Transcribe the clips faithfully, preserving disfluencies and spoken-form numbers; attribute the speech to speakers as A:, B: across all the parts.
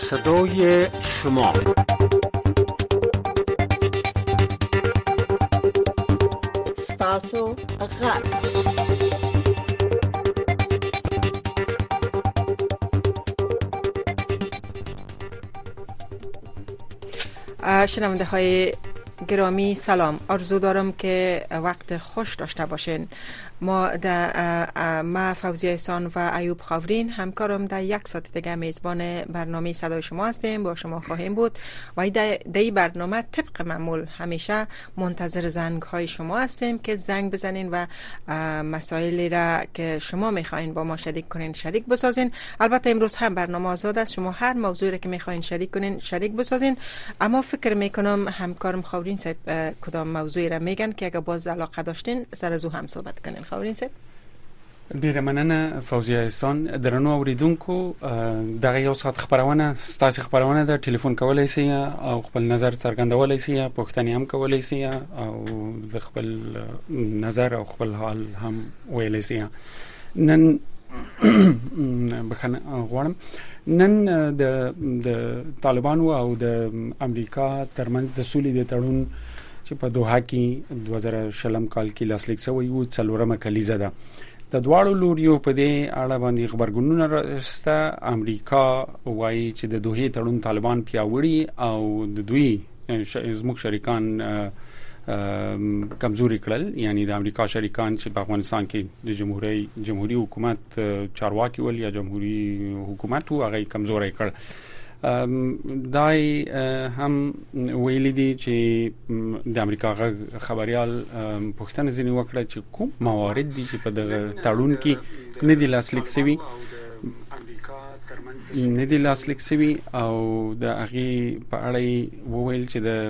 A: صدای شما
B: ستاسو غرب
C: شنونده های گرامی سلام، آرزو دارم که وقت خوش داشته باشین. ما در ما فوزیه احسان و ایوب خاورین همکارم در یک ساعت دیگه میزبان برنامه صدای شما هستیم، با شما خواهیم بود و در این برنامه طبق معمول همیشه منتظر زنگ های شما هستیم که زنگ بزنین و مسائلی را که شما میخواین با ما شریک کنین شریک بسازین. البته امروز هم برنامه آزاد است، شما هر موضوعی را که میخواین شریک کنین شریک بسازین، اما فکر میکنم همکارم خاورین صاحب کدام موضوعی را میگن که اگه باز علاقه داشتین سر از او هم صحبت کنین. خاورین صاحب.
D: ډیره مننه فوزیه احسان. درنو اوریدونکو، دغه یو ساعت خبرونه ستاسو خبرونه ده، ټلیفون کولای شئ او خپل نظر څرګندولای شئ، پوښتنې هم کولای شئ او د خپل نظر او خپل حال هم ویلای شئ. نن بخنه غواړم نن د د طالبانو او د امریکا ترمنځ د سولې د تړون چې په دوحه کې دوه زره شلم کال کې لاسلیک شوی و څلورمه کلیزه ده. د دواړو لوریو په دې اړه باندې خبرګونونه راځي. امریکا وایي چې د دوحه تړون طالبان پیاوړي او د دوی زموږ شریکان کمزوري کړل، یعنی د امریکا شریکان چې په افغانستان کې د جمهوریت جمهوریت حکومت چارواکي ول یا جمهوریت حکومت او هغه کمزوري کړ. دای هم ویلي دي چې د امریکا خبريال پښتنه ځنی وکړه چې کوم موارد دي چې په دغه تړون کې نه دي لاسلیک شوی نه دي لاسلیک شوی او د هغه په اړه وویل چې د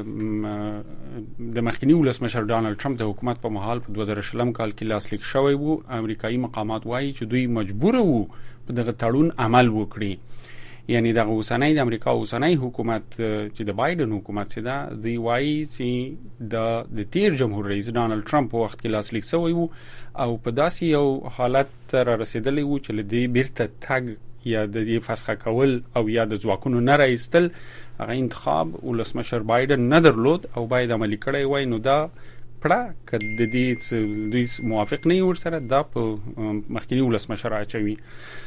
D: د مخکنی ولسمشر ډانلډ ټرمپ د حکومت په مهال په دوه زره شلم کال کې لاسلیک شوی وو. امریکایي مقامات وایي چې دوی مجبور وو په دغه تړون عمل وکړي، یعنی د اوسنۍ د امریکا اوسنۍ حکومت چې د بایدن حکومت سي دا دی وایي چې د د تیر جمهور رئیس ډانلډ ټرمپ په وخت کې لاسلیک شوی وو او په داسې یو حالت را رسیدلی وو چې لدی بیرته تګ یا د دې فسخه کول او یا د ځواکونو نه راایستل هغه انتخاب ولسمشر بایدن نه درلود او باید عملي کړی وای. نو دا پړه کده د دې دوی موافق نه ور سره دا په مخکنی ولسمشر اچوي.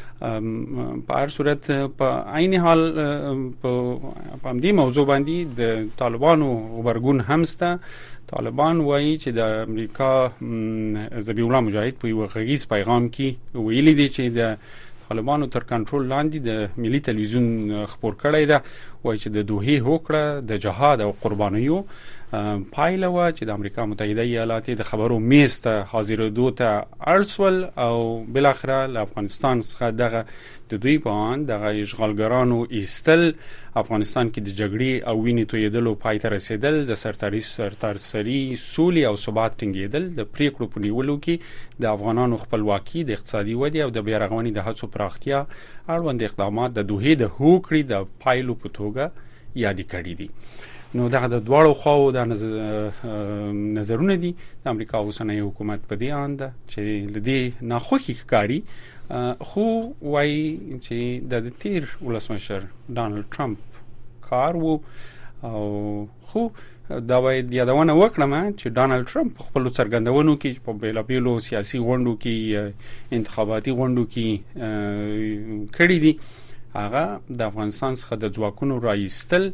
D: په هر صورت په عین حال په دې موضوع باندې د طالبانو خبرګون همسته. طالبان وایي چې د امریکا ذبیح الله مجاهد په یو غږیز پیغام کې ویلي دي چې د طالبانو تر کنټرول لاندې د ملي تلویزیون خبر کړی ده، وایي چې د دوحه هوکړه د جهاد او قربانیو پایله و چې د امریکا متحده ایالات د خبرو میز ته حاضرېدو ته اړسول او بل اخره له افغانستان څخه دغه د دوی په اند دغه اشغالګرانو ایستل، افغانستان کې د جګړې او وینې تویدلو پای ته رسیدل، د سرتاري سرتارسري سولې او ثبات ټینګېدل، د پریکړو په نیولو کې د افغانانو خپلواکي، د اقتصادي ودې او د بیارغونې د هڅو پراختیا اړوند اقدامات د دوحې د هوکړې د پایلو په توګه یاد کړي دي. نو دغه د دواړو خواو د نظرونه دي. د امریکا اوسنۍ حکومت په دې اند چې لدی ناخوښي ښکاری، خو وایي چې د تیر ولسمشر ډانلډ ټرمپ کار وو او خو دا باید یادونه وکړم چې ډانلډ ټرمپ خپل څرګندونو کې په بیلابیلو سیاسي غونډو کې انتخاباتي غونډو کې کړی دي هغه د افغانستان څخه د ځواکونو راایستل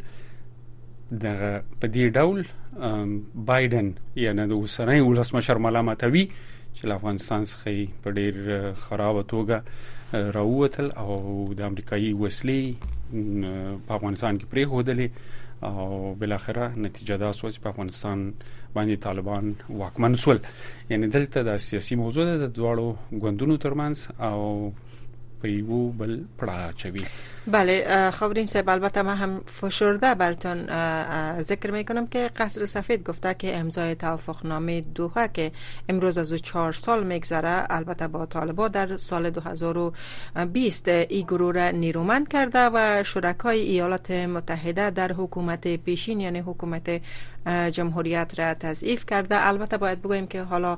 D: دغه په دې ډول بایدن یعنی د اوسنۍ ولسمشر ملامتوي چې افغانستان څخه په ډیر خراب توګه راووتل او د امریکایي وسلې په افغانستان کې پرې هودلې او بل اخره نتیجه دا شو چې په افغانستان باندې طالبان واکمن شول. یعنی دلته د سیاسي موضوع د دوړو غوندونو ترمنځ او په یو بل پړه چوي.
C: بله خاورین صاحب، البته من هم فشرده براتون ذکر میکنم که قصر سفید گفته که امضای توافقنامه دوحه که امروز از چهار سال میگذره البته با طالبان در سال دو هزار و بیست این گروه را نیرومند کرده و شرکای ایالات متحده در حکومت پیشین یعنی حکومت جمهوریت را تضعیف کرده. البته باید بگوییم که حالا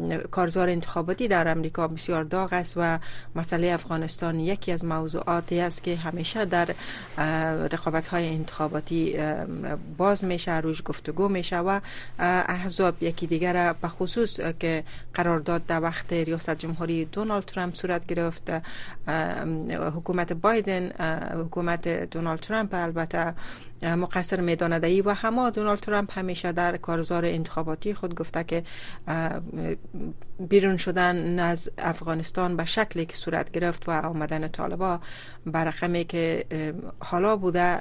C: کارزار انتخاباتی در امریکا بسیار داغ است و مسئله افغانستان یکی از موضوعاتی است است که همیشه در رقابت‌های انتخاباتی باز میشه، روش گفتگو میشه و احزاب یکی دیگر به خصوص که قرارداد در وقت ریاست جمهوری دونالد ترامپ صورت گرفت، حکومت بایدن، حکومت دونالد ترامپ البته مقصر میداند ای و همه دونالد ترامپ همیشه در کارزار انتخاباتی خود گفته که بیرون شدن از افغانستان به شکلی که صورت گرفت و آمدن طالبان به رقمی که حالا بوده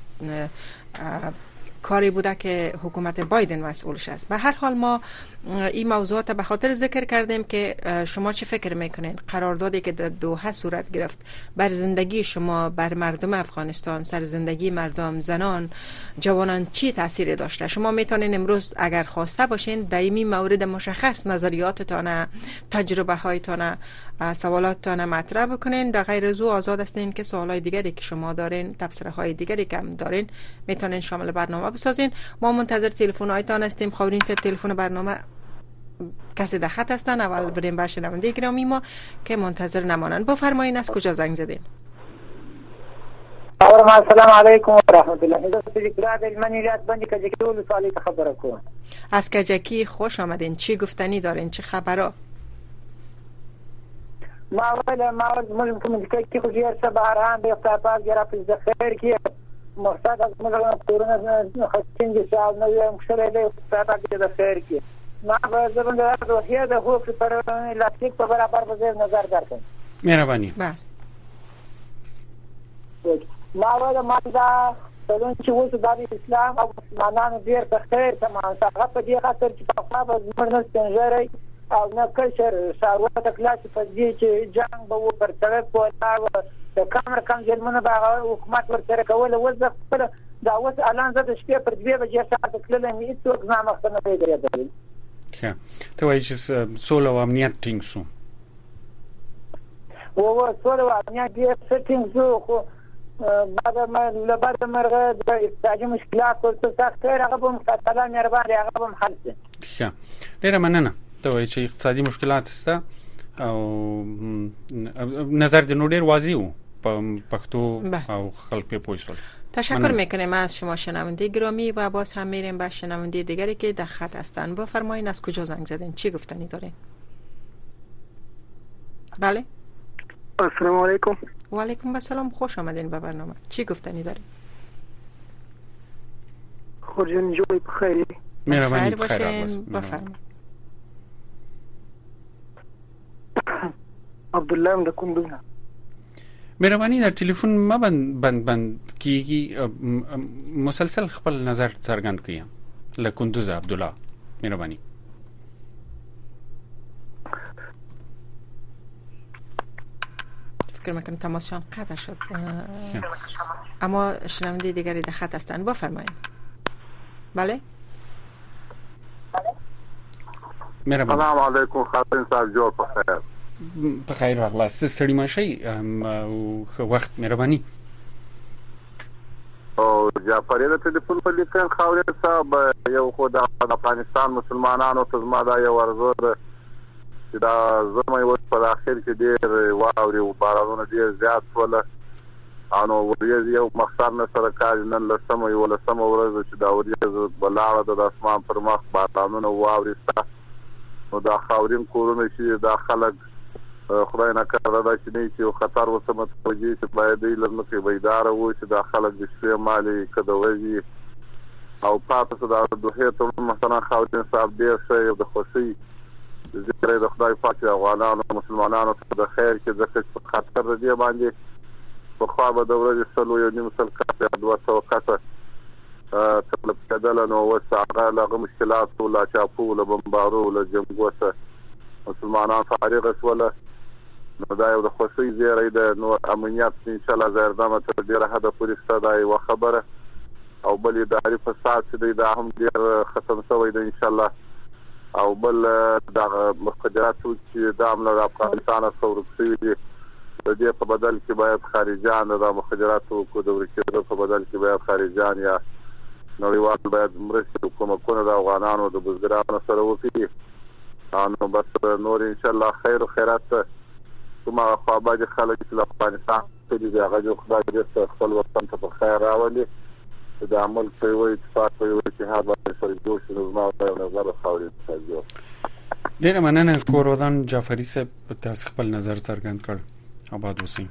C: کاری بوده که حکومت بایدن مسئولش است. به هر حال ما این موضوعات به خاطر ذکر کردیم که شما چه فکر میکنین قراردادی که در دوحه صورت گرفت بر زندگی شما، بر مردم افغانستان، سر زندگی مردم، زنان، جوانان چی تاثیر داشته؟ شما میتونین امروز اگر خواسته باشین دائمی مورد مشخص نظریاتتان، تجربه هایتان، سوالاتتان مطرح بکنین. در غیر از او آزاد هستین که سوالای دیگری که شما دارین، تبصره های دیگری که هم دارین میتونین شامل برنامه بسازین. ما منتظر تلفن هایتان هستیم. خاورین صاحب تلفن برنامه کسی در خط هستن، اول بریم بر شنونده گرامی ما که منتظر نمانند. بفرمایین از کجا زنگ زدین؟
E: السلام علیکم و رحمت الله. من ایراد بندی کجکی ول سوالی خبر کوم.
C: از کجکی خوش آمدین. چی گفتنی دارین؟ چه خبرها؟
E: ما ولا ما ممكن كي خجير سباران بيختار جرا في الزخير كي مقصد از مثلا کرونا خشن جسال نو مشكله له استفاده كده خير كي ما زبون ده روحيه ده هو في پر لاستيك په برابر بزر نظر درکن.
D: مهرباني.
C: بله.
E: ما ولا ما دا څنګه چې وځو د اسلام او مسلمانانو ډیر په خیر تمام څنګه په دې خاطر چې په خپل زمرنه څنګه او نه کشر شاروات کلاس په دې چې جنگ به و پر طرف ولاړ د کامر کم جرمنه به حکومت ورته کوله وځه خپل دا اوس اعلان زده شپې پر دوه بجې ساعت کله مې هیڅ ځنه مخ نه پیډېدل.
D: ښه ته وایې چې سوله او امنیت ټینګ شو.
E: و سوله او امنیت یې ټینګ شو خو بعد ما لبعد مرغه د اقتصادي مشکلات او څه خیر هغه به مستقلا مهرباني هغه به حل شي.
D: ښه ډیره مننه. ته وایې چې اقتصادي مشکلات شته او نظر د نو ډیر واضح وو په پښتو او خلک په پوه شول.
C: تشکر میکنیم از شما شنونده گرامی و باز هم میریم به شنونده دیگری که در خط هستن. بفرمایید از کجا زنگ زدین؟ چی گفتنی دارین؟ بله.
E: السلام علیکم.
C: و علیکم السلام. خوش آمدین به برنامه. چی گفتنی دارین؟
E: خورجان جوی بخیری.
D: مهربانی
C: بخیر باشین. بفرمایید.
E: عبدالله ام د کندوز.
D: مهرباني در ټلیفون ما بند بند بند کیږي مسلسل خپل نظر څرګند کړئ. له کندوز عبدالله مهرباني.
C: فکر میکنم تماسشان قطع شد اما شنونده دیگری در خط هستند. بفرمایید. بله.
D: مهرباني.
F: السلام علیکم خاطر صاحب جوړ په خیر.
D: په خیر راغلاست. ستړي ماشي او وخت مهرباني.
F: او جعفری د ټلیفون په لیکن خاورې صاحب یو خو د افغانستان مسلمانانو ته زما دا یو ورزو ده چې دا زموږ وخت په اخر کې ډېر واوري او بارانونه ډېر زیات ولا انو ورېز یو مخصر نه سره کار نن لسمه یو لسمه ورځ چې دا ورېز بلاړه د اسمان پر مخ بارانونه واوري ستا نو دا خاورین کورونه چې دا خلک خدای نه کړه دا چې نه چې خطر وسمه توجي چې باید یې لږه بیدار وو چې دا خلک د شپې مالي کډوي او پاتې دا دوه ته مثلا خاورین صاحب ډېر څه د خوشي زیره د خدای پاک افغانانو مسلمانانو ته د خیر کې د خطر دی باندې په خوا به د ورځې سلو یو نیم سل کاته دوه سو کاته طلب کېدل نو وسعه لغه مشکلات ولا چاپو ولا بمبارو ولا جنګوسه مسلمانان فارغ ولا نو دا یو د خوشي زیره د نو امنیت ان شاء الله زردامه تر ډیره حد پورې ستدای و خبره او بل اداري فساد چې دا هم ډیر ختم شوی دی ان شاء الله او بل د مخدرات چې د عمل افغانستان سره ورسېږي د دې په بدل کې باید خارجان د مخدرات کو د ورکېدو په بدل کې باید خارجان یا نړیوال باید مرستې حکومتونه د افغانانو د بزګرانو سره وکړي نو بس نور ان شاء الله خیر او خیرات کومه خو باید خلک د افغانستان کړي دي هغه جو خدای دې خپل وطن ته په خیر راولي د عمل په یو اتفاق په یو اتحاد باندې سره جوړ شي نو ما په نظر خاورې ته جوړ
D: ډېر مننه کورودان جعفری صاحب تاسو خپل نظر څرګند کړ آباد اوسئ.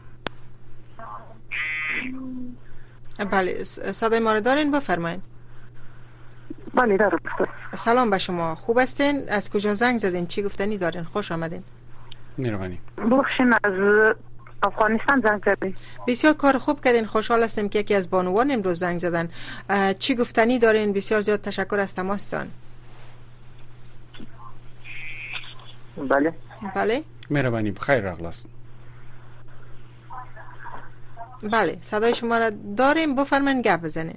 C: بله صدای ما رو دارین بفرمایید.
E: بله دارم.
C: سلام به شما، خوب هستین؟ از کجا زنگ زدین؟ چی گفتنی دارین؟ خوش آمدین.
D: مهربانی.
E: بخشین از افغانستان زنگ زدین.
C: بسیار کار خوب کردین، خوشحال هستیم که یکی از بانوان امروز زنگ زدن. چی گفتنی دارین؟ بسیار زیاد تشکر از تماستان.
E: بله.
C: بله.
D: مهربانی بخیر راغلاست.
C: بله صدای شما را داریم، بفرمایید گپ بزنید.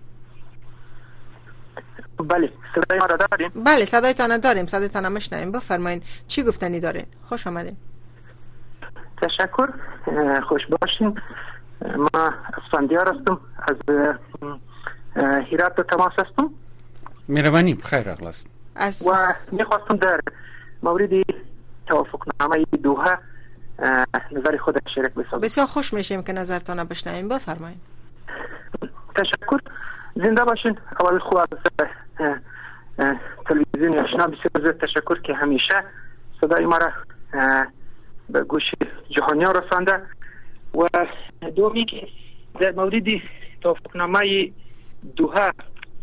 E: بله صدای ما را داریم.
C: بله صدایتان داریم، صدایتان میشنویم، بفرمایید چی گفتنی دارین؟ خوش آمدین.
E: تشکر، خوش باشین. ما اسفندیار هستم، از هرات تماس هستم.
D: مهربانی بخیر راغلاست.
C: از
E: و میخواستم در مورد توافقنامه دوحه نظر خود شریک بسازم.
C: بسیار خوش میشیم که نظرتان بشنویم، بفرمایید.
E: تشکر، زنده باشین. اول خو از تلویزیون آشنا بسیار زیاد تشکر که همیشه صدای ما را به گوش جهانیان رسانده. و دومی که در مورد توافقنامه دوحه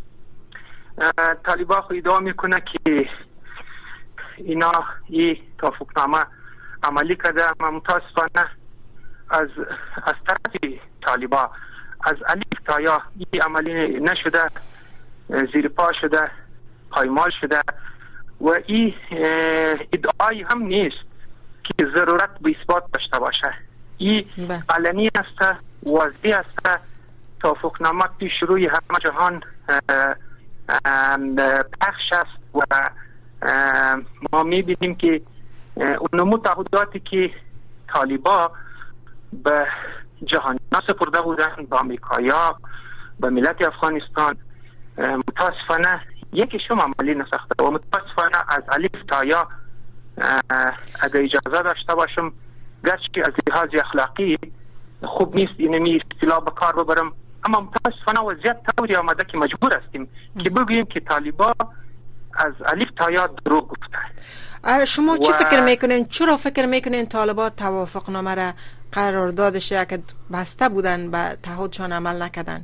E: طالبان خو ادعا میکنه که اینا این توافقنامه عملی کرده، اما متاسفانه از از طرف طالبان از الف تا یا این عملی نشده، زیر پا شده، پایمال شده و این ادعای هم نیست که ضرورت به اثبات داشته باشه. این علنی است، واضح است. توافقنامه پیش روی همه جهان پخش است و ما میبینیم که اون متحداتی که طالبان به جهانیان سپرده بودن، به آمریکایا، به ملت افغانستان، متاسفانه یکیشون عملی نساخته و متاسفانه از الف تا یا اگه اجازه داشته باشم، گرچه از لحاظ اخلاقی خوب نیست اینمی اصطلاح به کار ببرم، اما متاسفانه وضعیت طوری آمده که مجبور هستیم که بگوییم که طالبان از الف تا یا دروغ گفتن.
C: شما چی فکر میکنین؟ چرا فکر میکنین طالبان توافقنامه را قراردادش که بسته بودن به تعهدشان عمل نکردن؟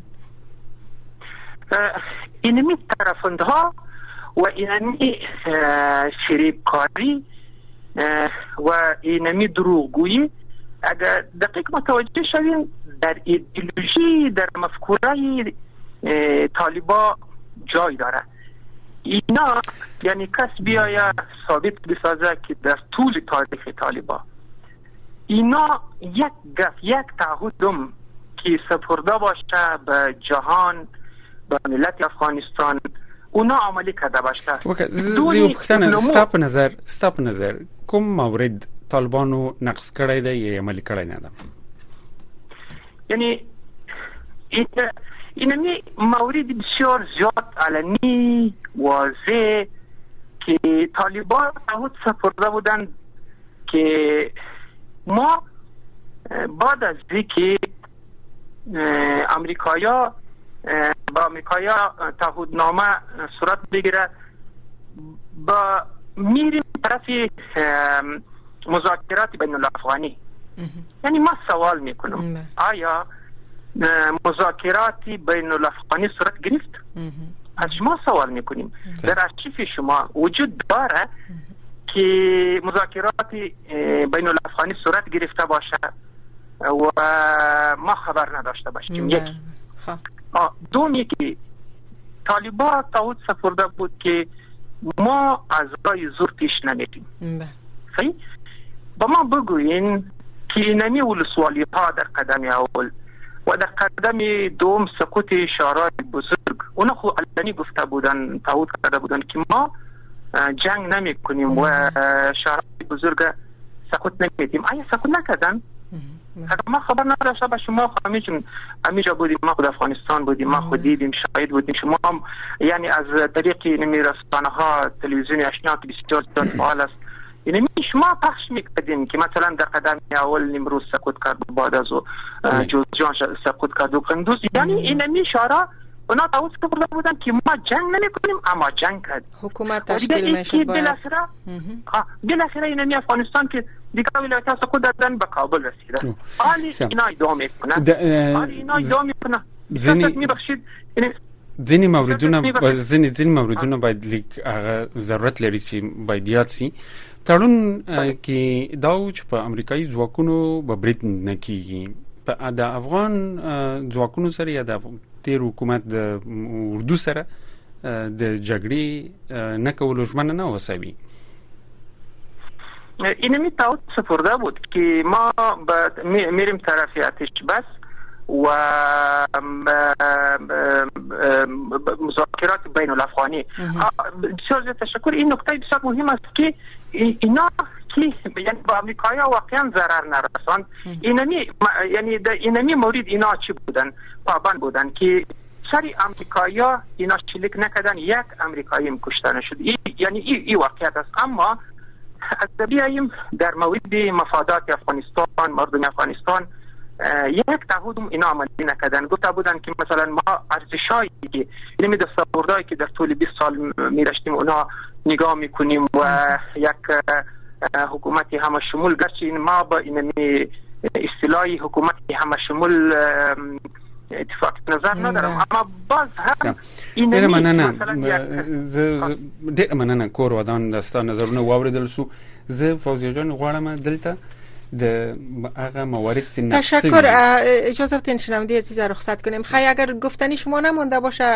E: اینمی طرفندها و اینمی فریبکاری و اینمی دروغگویی اگر دقیق متوجه شوین در ایدئولوژی، در مفکوره طالبان جای داره. اینا یعنی کس بیاید ثابت بسازه که در طول تاریخ طالبان اینا یک گف یک تعهدم که سپرده باشه به جهان، به ملت افغانستان، اونا عملی کرده باشه.
D: وکه زیو پختنه ستاپ نظر ستاپ نظر کوم مورد طالبانو نقص کړی دی یا عملی کړی نه ده؟
E: یعنی این اینمی مورد بسیار زیاد علنی واضح که طالبان تعهد سپرده بودن که ما بعد از اینکه امریکایا با امریکایا تعهدنامه صورت بگیره با میریم طرف مذاکرات بین الافغانی. یعنی ما سوال میکنم آیا مذاکرات بین الافغانی صورت گرفت؟ از شما سوال میکنیم در ارشیف شما وجود داره که مذاکرات بین الافغانی صورت گرفته باشه و ما خبر نداشته باشیم؟ یک. دومی که طالبان تعهد سپرده بود که ما از راه زور پیش نمیریم. صحیح؟ با ما بگوین که اینمی ولسوالی ها در قدم اول و در قدم دوم سقوط شورای بزرگ اونا خو علنی گفته بودن، تعهد کرده بودن که ما جنگ نمی کنیم و شورای بزرگ سقوط نمیدیم. آیا سقوط نکردن؟ اگر ما خبر نداشته باشیم ما همیشه همیشه بودیم، ما خود افغانستان بودیم، ما خود دیدیم، شاهد بودیم. شما هم یعنی از طریق نمی رسانه ها تلویزیون آشنا که بسیار زیاد فعال است
G: یعنی شما پخش میکردین که مثلا در قدم اول نیمروز سقوط کرد، بعد از جوزجان سقوط کرد و قندوز. یعنی اینمی اشاره اونا تاوت کرده بودن که ما جنگ نمی کنیم اما جنگ کرد.
C: حکومت تشکیل میشد باید.
G: بالاخره بالاخره اینمی افغانستان که دیگه ولایت ها سقوط دادن به کابل رسیده. حالی اینا ادامه میکنن. حالی اینا ادامه میکنن.
D: زنی
G: میبخشید
D: ځینې موردونه ځینې ځینې موردونه باید لیک هغه ضرورت لري چې باید یاد سي. تړون کې دا و چې په امریکایي ځواکونو به برید نه کیږي. په د افغان ځواکونو سره یا د تیر حکومت د اردو سره د جګړې نه کولو ژمنه نه وسوي.
G: اینمی تعهد سپرده بود که ما میریم طرف آتش بس و مذاکرات بین الافغانی. بسیار تشکر. این نکته بسیار مهم است که اینا که یعنی با امریکایی واقعا ضرر نرساند. اینمی یعنی در اینمی مورد اینا چی بودن؟ پابند بودن که سری امریکایی اینا شلیک نکردن، یک امریکایی هم کشته نشد. یعنی این ای واقعیت است. اما از بیاییم در مورد مفادات افغانستان، مردم افغانستان یک تعهد اینا عملی نکردن. گفته بودن که مثلا ما ارزشایی که اینمی دستاوردهایی که در طول بیست سال میرشتیم اونا نگاه میکنیم و یک حکومتی همه شمول، گرچه ما با اینمی اصطلاحی حکومتی همه شمول اتفاق نظر ندارم، اما باز هم
D: اینمی مثلا زه ډېر مننه کور ودان دستا نظرونه واوریدل سو. زه فوزیه جان غواړم دلته د هغه موارد سین
C: تشکر. اجازه بدین شنونده عزیز رخصت کنیم. خیلی اگر گفتنی شما نمونده باشه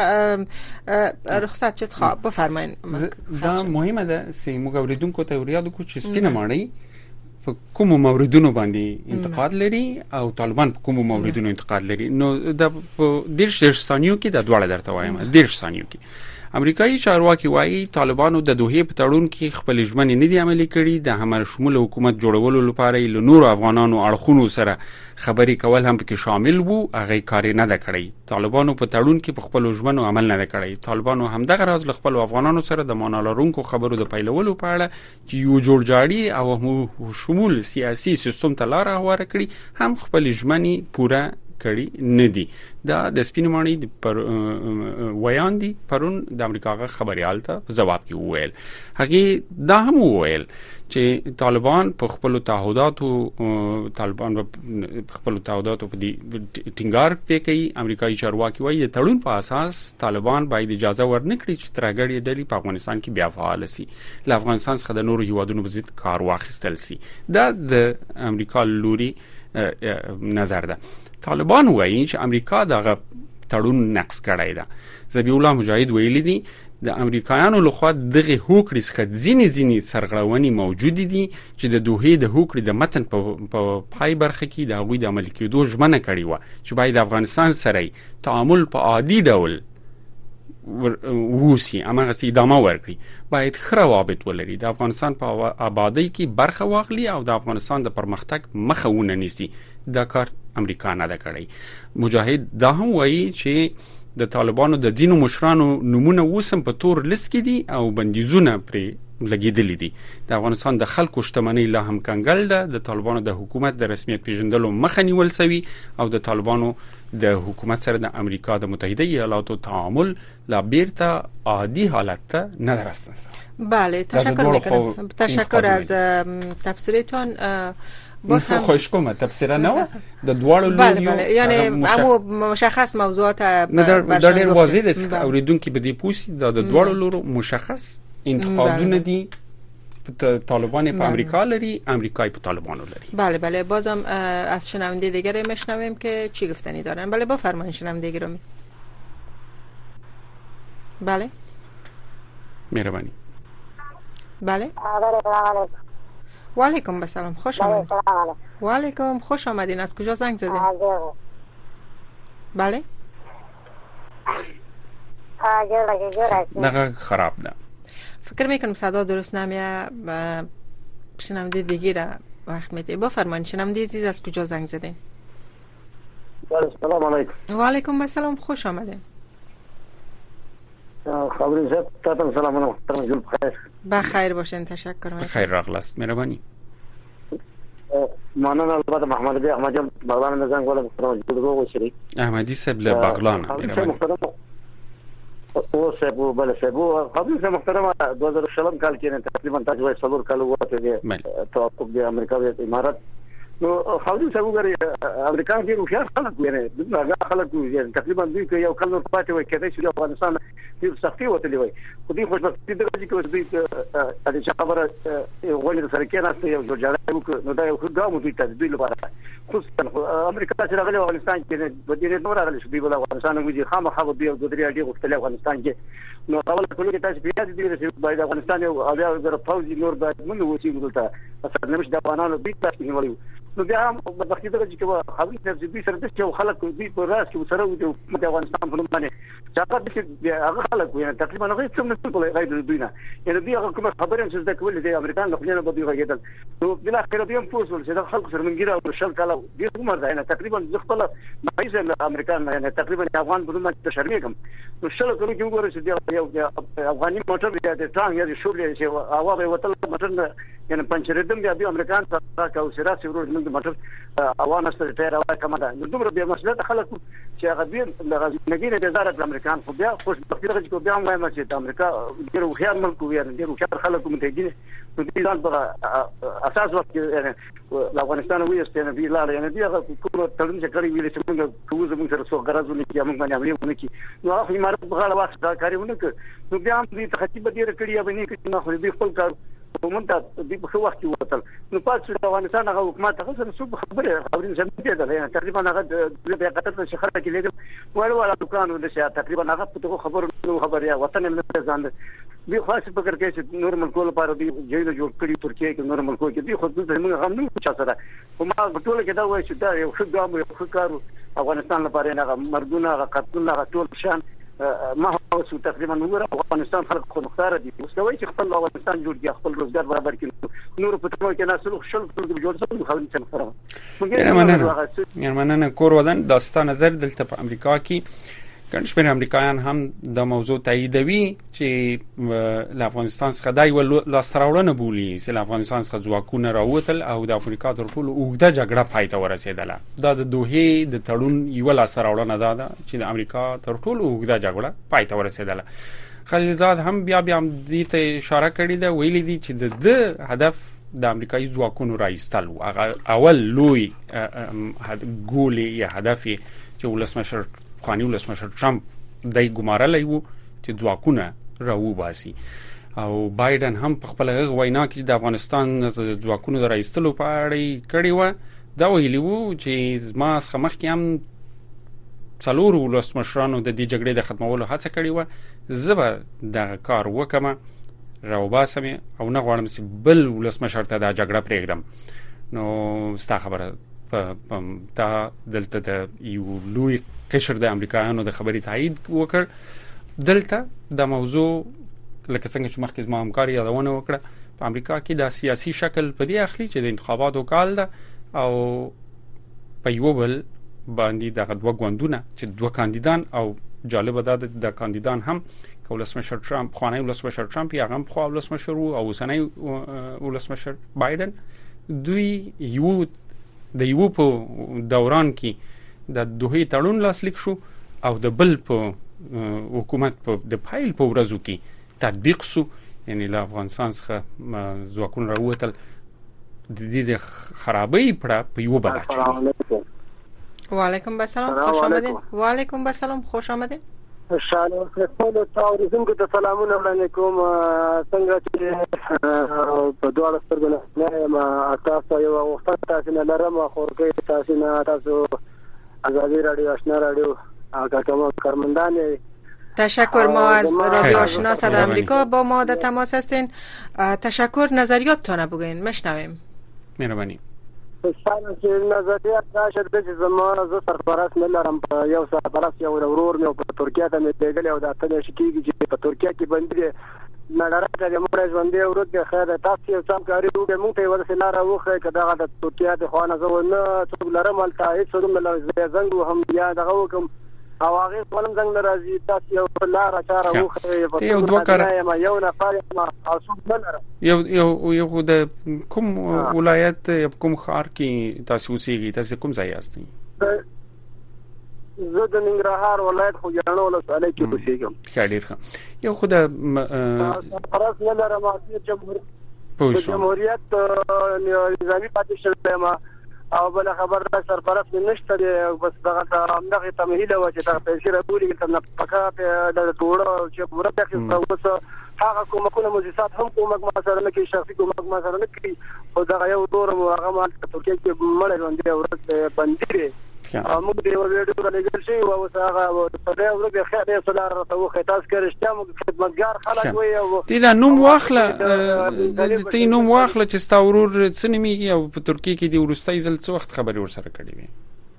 C: رخصت چت خواب بفرمایید.
D: دا مهمه ده سی موږ اوریدونکو ته وريادو کو چې سپینه ماړی په کوم موردونو باندې انتقاد لري او طالبان په کوم موردونو انتقاد لري. نو د دیرش دیرش ثانیو کې د دواړه درته وایم. دیرش ثانیو کې امریکایي چارواکي وایي طالبانو د دوحې په تړون کې خپل ژمنې نه دي عملي کړي. د همر شمول حکومت جوړولو لپاره له نور افغانانو اړخونو سره خبري کول هم پکې شامل وو، هغه کار نه ده کړی. طالبانو په تړون کې په خپل ژمنو عمل نه ده کړی. طالبانو هم دغه راز له خپل افغانانو سره د مانالارونکو خبرو د پیلولو په اړه چې یو جوړجاړي او شمول سیاسي سیستم ته لار هواره کړي هم خپل ژمنې پوره کړي نه دي. دا د سپینې ماڼۍ پر ویان دي پرون د امریکا غ خبريال ته جواب کې وویل. هغه دا هم وویل چې طالبان په خپل تعهداتو طالبان په خپل تعهداتو په دې ټینګار کوي. امریکایي چارواکي وایي د تړون په اساس طالبان باید اجازه ورنکړي چې ترګړې ډلې په افغانستان کې بیا فعال شي، له افغانستان څخه د نورو هیوادونو په ضد کار واخیستل شي. دا د امریکا لوري نظر ده. طالبان وایي چې امریکا دغه تړون نقض کړی ده. ذبیح الله مجاهد ویلي دي د امریکایانو لخوا دغه هوکړې څخه ځینې ځینې سرغړونې موجود دي چې د دوحې د هوکړې د متن په پای برخه کې د هغوی د عملي کېدو ژمنه کړې وه چې باید د افغانستان سره تعامل په عادي ډول ووسی، امغه ادامه ورکړي، باید ښه روابط ولري، د افغانستان په آبادی کې برخه واخلي او د افغانستان د پرمختګ مخه ونه نیسي. دا کار امریکا نه ده کړی. مجاهد دا هم وایي چې د طالبانو د ځینو مشرانو نمونه وسم په تور لیست کې دي او بندیزونه پرې لګیدلې دي. د افغانستان د خلکو شتمنۍ لا هم کنګل ده. د طالبانو د حکومت د رسمیت پیژندلو مخه نیول شوی او د طالبانو د حکومت سره د امریکا د متحده ایالاتو تعامل لا بیرته عادی حالت ته نه درسته.
C: بله تشکر میکنم. تشکر از تفسیرتون.
D: باز هم خواهش کوم تفسیر نه و د دواړو
C: بله بله یعنی امو مشخص موضوعات
D: در ډیر واضح دي چې اوریدونکو به دی پوسی د دواړو لورو مشخص انتقادونه دي. طالبان په امریکا لري، امریکای په طالبانو لري.
C: بله بله بازم از شنونده دیگه میشنویم که چی گفتنی دارن. بله بفرمایید شنونده دیگه رو. بله
D: مهربانی.
C: بله و علیکم السلام، خوش آمدید. و علیکم، خوش آمدین. از کجا زنگ زدین؟ بله
D: دقیق خراب ده.
C: فکر میکنم صدا درست نمیه. شنونده دیگه را وقت میده. بفرمایید شنونده عزیز از کجا زنگ زدین؟
H: سلام علیکم.
C: و علیکم السلام، خوش آمدین.
H: خبرین صاحب تاسو سلامونه محترم جل بخیر
C: بخیر باشین تشکر
D: خیر راغلاست مهربانی
H: مننه البته محمد بی احمد جان بغلان نزنگ ولا محترم جل رو وشری
D: احمدی صاحب له بغلان مهربانی
H: او صاحب بل صاحب خبرین صاحب محترم دو هزار و شش کال کې تقریبا تاسو څلور کال وته دي توقف د امریکا او امارات نو خبرین صاحب غري امریکا کې روښه خلک ویني دغه خلک ویني تقریبا دوی کې یو کال نور پاتې وي کېدای شي افغانستان د سختي وته دی وي خو دوی خوشبختي درجه کې دوی د خبره غوړي سره کې راځي یو جوړه نو دا یو ګام دوی ته دوی لپاره خصوصا امریکا چې راغلي افغانستان کې د دې نور راغلي شو دوی بل افغانستان وځي خامخا دوی د درې اړې غوښتل افغانستان کې نو اول کله کې تاسو پیاز دي چې باید افغانستان یو اویا زره فوجي نور باید موږ وځي دلته اصل نمش د افغانانو بیت تاسو نیولې نو بیا هم په وختي دغه چې خبرې تر دې سره د څو خلک دې په راس کې سره د افغانستان په نوم باندې چې چې هغه خلک وي تقریبا هغه څه نه کولای غیر دوی نه یعنی دوی هغه کومه خبره چې د کول دي امریکایان خپل نه بده غیدل نو بلا خیر دوی هم پوسول چې خلک سره منګیره او شل کاله دې کومه ځای نه تقریبا خپل مایزه امریکایان نه تقریبا افغان په نوم ته شرمې کوم نو شل کله کې وګورئ چې یو افغاني موټر دی د ټانګ یا د شولې چې هوا به وتل موټر یعنی پنځردم بیا د امریکایان څخه کاو سره سره د موټر اوان است ټیر او کومه ده نو دومره به مسله خلک چې هغه دې لږه نه د زړه امریکایان خو بیا خوش بختیږي چې بیا وایم چې د امریکا ډیرو خیال ملک وي ډیرو خیال خلک متګینه نو دې ځان په اساس وخت کې افغانستان وي استنه دی لاله یعنی دی هغه کوم تړون چې کړی ویل چې موږ کوزه موږ سره څو غرضونه کې موږ باندې عملي ونه کی نو هغه امارات په غاړه واخ کاریونه ک نو بیا هم دې تخطیب ډیره کړی یا به نه کې نه خو دې خپل کار ومنته دې په وخت کې وتل نو پاتې افغانستان هغه حکومت هغه سره څه خبره خبرین سمته ده یعنی تقریبا هغه د بیا قطر څخه خبره کې لیدل وړ وړ دکان ولې تقریبا هغه په خبر نو خبر یا وطن نه ځان دي خاص فکر کوي چې نور ملکونو لپاره دی جیل جوړ کړی ترکیه کې نور ملکونو کې دی خو د موږ هم نه چا سره کومه ټول کې دا وایي چې دا یو ښه ګام یو ښه کار افغانستان لپاره نه مرګونه قتلونه ټول شان ما هو څه تقریبا نور افغانستان خلک خو مختار دي مستوي چې خپل افغانستان جوړ کړي خپل روزګار برابر کړي نور په ټول کې ناسلو شل ټول جوړ څه خو نه څنګه
D: یعنی مننه کور ودان داستان نظر دلته په امریکا کې ګڼشمېر امریکایان هم د موضوع تاییدوي چې له افغانستان څخه دای ول لاستراوړنه بولی چې له افغانستان څخه ځواکونه راوتل او د افریقا تر ټولو اوږده جګړه پای ته ورسېدله دا د دوحې د تړون یو لاستراوړنه ده چې د امریکا تر ټولو اوږده جګړه پای ته ورسېدله خلیلزاد هم بیا بیا دې ته اشاره کړې ده ویلي دي چې د د هدف د امریکایي ځواکونو راایستل اول لوی ګول یا هدف چې ولسمشر خاني ولسمشر ټرمپ دای ګمارلای وو چې ځواکونه راو باسي او بایدن هم په خپل غږ وینا کې د افغانستان د ځواکونو د راایستلو په اړه کړی و دا ویلی وو چې ما څخه مخکې هم څلور ولسمشرانو د دې جګړې د ختمولو هڅه کړې و زه د کار وکم راوباسم او نه غواړم چې بل ولسمشر ته دا جګړه پرېږدم نو ستا خبره په تا دلته د یو لوی قشر د امریکایانو د خبرې تایید وکړ دلته د موضوع لکه څنګه چې مخکې زما همکار یادونه وکړه په امریکا کې د سیاسي شکل په دې اخلي چې د انتخاباتو کال ده او په یو بل باندې دغه دوه غوندونه چې دوه کاندیدان او جالب ده د کاندیدان هم ولسمشر ټرمپ خوانی ولسمشر ټرمپ یا هم خو ولسمشر او اوسنی ولسمشر بایدن دوی یو د یو په دوران کې د دوه تړون لاسلیک شو او د بل په حکومت په د فایل په ورځو کې تطبیق شو یعنی له افغانستان څخه ځواکونه راوتل د دې د خرابۍ په په یو بل اچي
C: وعلیکم السلام خوش آمدید وعلیکم السلام خوش آمدید
I: شاله ټول تاریخونکو ته سلامونه وړاندې کوم څنګه چې په دوه سترګو نه ما تاسو یو وخت تاسو نه لرم خورګي تاسو نه تاسو ازادي رادیو آشنا رادیو هغه کوم کارمندان
C: تشکر ما از رادیو آشنا صدای آمریکا با ما در تماس هستین تشکر نظریاتتون بگین مشنویم
D: مهربانی
I: شاله چې نظریات دا شته چې زموږ زه سرپرست نه لرم یو سرپرست یو ورور مې په ترکیه ته مې دیګل او دا ته شکیږي چې په ترکیه کې باندې نړۍ د مورز باندې ورته خیر تاسو یو څام کاری وکړئ موږ ته ورسې لاره وخه کدا د ترکیه د خوانه زو نه څو لرم الته هیڅ څوم نه زنګ هم یا دغه وکم او هغه ولم څنګه راځي تاسو یو لار چاره وخه
D: ته یو دوه کار
I: یو نفر ما اوسو بلره
D: یو یو یو د کوم ولایت کوم ښار کې تاسو اوسېږئ تاسو کوم ځای یاستئ؟
I: زه د ننګرهار ولایت خوږیاڼو ولسوالۍ کې اوسېږم.
D: ښه ډېر ښه. یو خو د
I: سرپرست نه لرم د جمهوریت نظامي پاتې شوی یم او بله خبر دا سرپرست مې نشته دی بس دغه همدغې ته مې هیله وه چې دغه پیسې راټولېږي ته نفقه د توړه چې پوره پې اخېسته اوس هغه کومکونه موسسات هم کومک ما سره نه کوي شخصي کومک ما سره نه کوي خو دغه یو ورور مو هغه ما په ترکیه کې مړی ژوندی ورځ بندي دی موږ د یو ویډیو رالیږل شوي و اوس هغه په دې ورځ بیا خیر یو څه لاره راته وښیي تاسو که رښتیا موږ خدمتګار خلک وی او
D: تی دا نوم واخله تی نوم واخله چې ستا ورور څه نومیږي او په ترکیه کې د وروستی ځل څه وخت خبرې ورسره کړې وې؟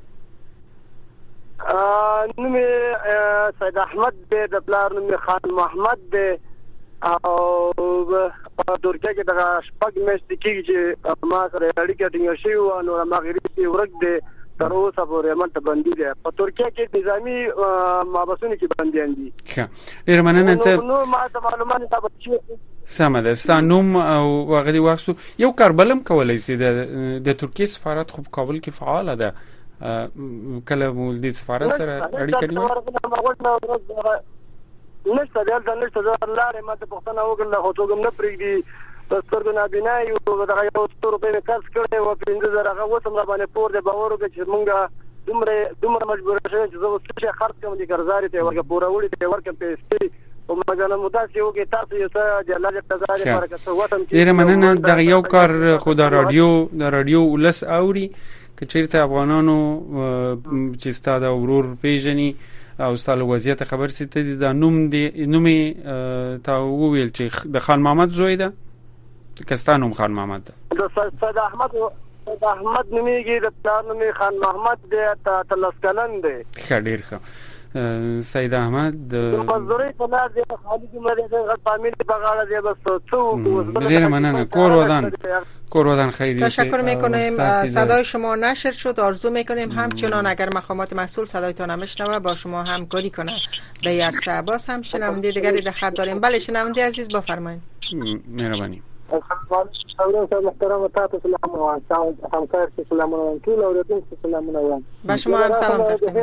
I: نوم یې سید احمد دی د پلار نوم یې خان محمد دی او په ترکیه کې دغه شپږ میاشتې کېږي چې ما سره اړیکه ټینګه شوې وه نو هماغې وروسته ورک دی تر اوسه پورې هملته بندي دی په ترکیه کې نظامي محبسونو کې بندیان دي.
D: ښه ډېره مننه. ته
I: نو ما ته معلومات ته بچي
D: سمه ده ستا نوم او هغه دې واخیستو. یو کار بل هم کولی سي د ترکیې سفارت خو په کابل کې فعاله ده کله مو د سفارت سره اړیکه نیولې؟
I: نشته دلته نشته زه لارې ما ته پوښتنه وکړله خو څوک هم نه پرېږدي د سترګو نابینا یو دغه یو څو روپۍ مې قرض کړی وه پنځه زره هغه اوس هم راباندې پور دی باور وکړه چې مونږ دومره دومره مجبوره شوي چې زه اوس څه شی خرڅ کړم دې قرضداري ته یې ورکړم پوروړي ته یې ورکړم پیسې خو مګر نو داسې وکړئ تاسو یو څه د الله جل جلاله لپاره که څه وطن کې
D: ډېره مننه. دغه یو کار خو د راډیو د راډیو ولس اوري که چېرته افغانانو چې ستا د ورور پیژني او ستا له وضعیته خبر سي ته د نوم دی نوم یې تا وویل چې د خان محمد زوی ده که ستا نوم خان محمد ده؟
I: د سید احمد سید احمد نومېږي د پلار نوم یې خان محمد دی اتلس کلن دی.
D: ښه ډېر ښه. سید احمد د
I: مزدورۍ په لار دی خالي دومره دی غټ فامیل په غاړه دی بس څه وکړو.
D: ډېره مننه. کور ودان کور ودان خیریه.
C: تشکر میکنیم. صدای شما نشر شد. آرزو میکنیم همچنان اگر مقامات مسئول صدایتان نمیشنوه با شما همکاری کنه. در این عرصه باز هم شنونده دیگری در خط داریم. بله شنونده عزیز بفرمایید.
D: مهربانی.
I: محترم تاسو سلام او همکار سلامونه وایم ټول اوریدونکو سلامونه وایم.
C: با شما هم سلام تقدیم.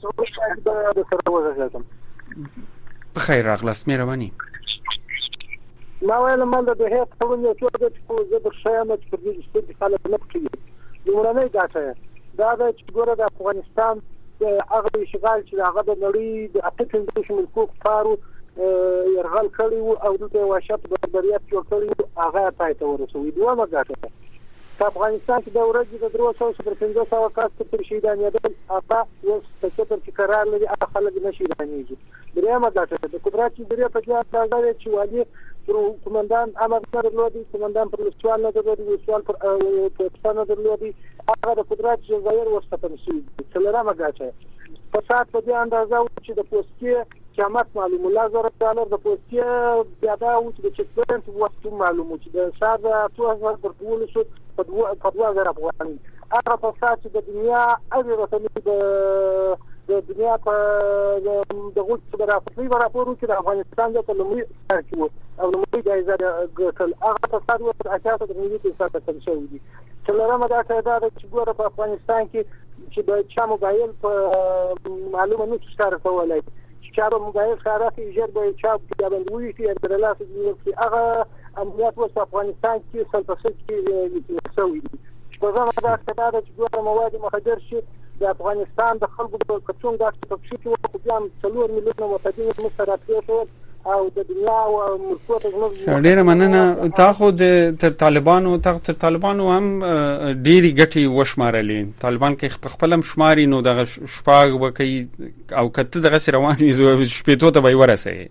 D: بخیر راغلاست. مهربانی.
I: ما ویل من د هیڅ څه نه چې د زه د شایم چې په دې چې خلک نه پکې لومړنۍ ګټه دا د چې ګوره د افغانستان هغه اشغال چې هغه د نړۍ د اته پنځه ملکو کارو يرغل کړی وو او دغه وحشت بربریت جوړ کړی وو هغه پای ته ورسوي. دوه ګټه په افغانستان کې د ورځې د درو سوه تر پنځه سوه کس تر شهیدانېدل هغه یو څه تر چې قرار لري هغه خلک نه شهیدانېږي. درېیمه ګټه د قدرت چې درې په کې اندازه چې والي پر کومندان امر نه درلودي کومندان پر لسوال نه درلودي لسوال پر پاکستان نه درلودي هغه د قدرت جزایر ورسته شي. څلورمه ګټه فساد په دې اندازه چې د پوسټي قیامت معلومه لازم ډالر د پوسټي بیا دا و چې د چکپوینټ وخت معلومه چې د شار د دوه هزار پر ټول شو په دوه هزار افغاني هغه فساد چې د دنیا اړ رسمي د د دنیا په دغه څه راپورې راپورو چې د افغانستان د لومړي سر کې وو او لومړي جایزه ګټل هغه فساد و چې اساسا د ملي اقتصاد ته شوی دي. څلورمه دا دا چې ګوره په افغانستان کې چې د چا موبایل په معلومه نه ښکار کولای چارو موبایل خارافي جر به چاپ کې باندې چې د لاس کې هغه عملیات په افغانستان کې سلطنت کې شوی دي. په ځان دا ستاره چې ګوره مواد مخدر شي د افغانستان د خلکو په کڅوڼ د تفشي کې په ځان څلور میلیون متدین مستراتیو او د دنیا او ملکونو ته
D: ډېر مننه. تا خو د تر طالبانو تر طالبانو هم ډېری ګټي وشمارلې. طالبان کې خپل هم شماري نو د شپاغ وکي او کته دغه رواني شپېتو ته وای ورسې.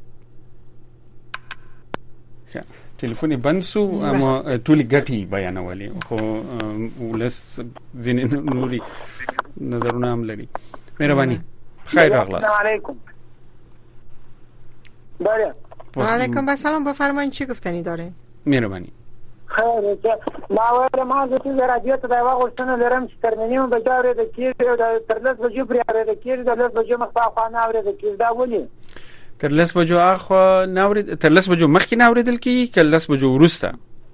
D: ټلیفون بند سو اما ټولي ګټي بیانولې خو ولس ځینې نوري نظرونه هم لري. مهرباني. خیر راغلاست.
I: السلام علیکم. بله
C: و علیکم السلام بفرمایید چی گفتنی داره؟
D: مهربانی.
I: خیر
E: ما ویل ما چې راډیو ته دا غوښتنه لرم چې تر نیم بجې اورېدل کېږي او تر لس بجې پورې اورېدل کېږي د لس بجې مخکې نه اورېدل کېږي دا ولې
D: تر لس بجو اخوا نه اورید تر لس بجو مخکې نه اوریدل کیږي که لس بجو وروسته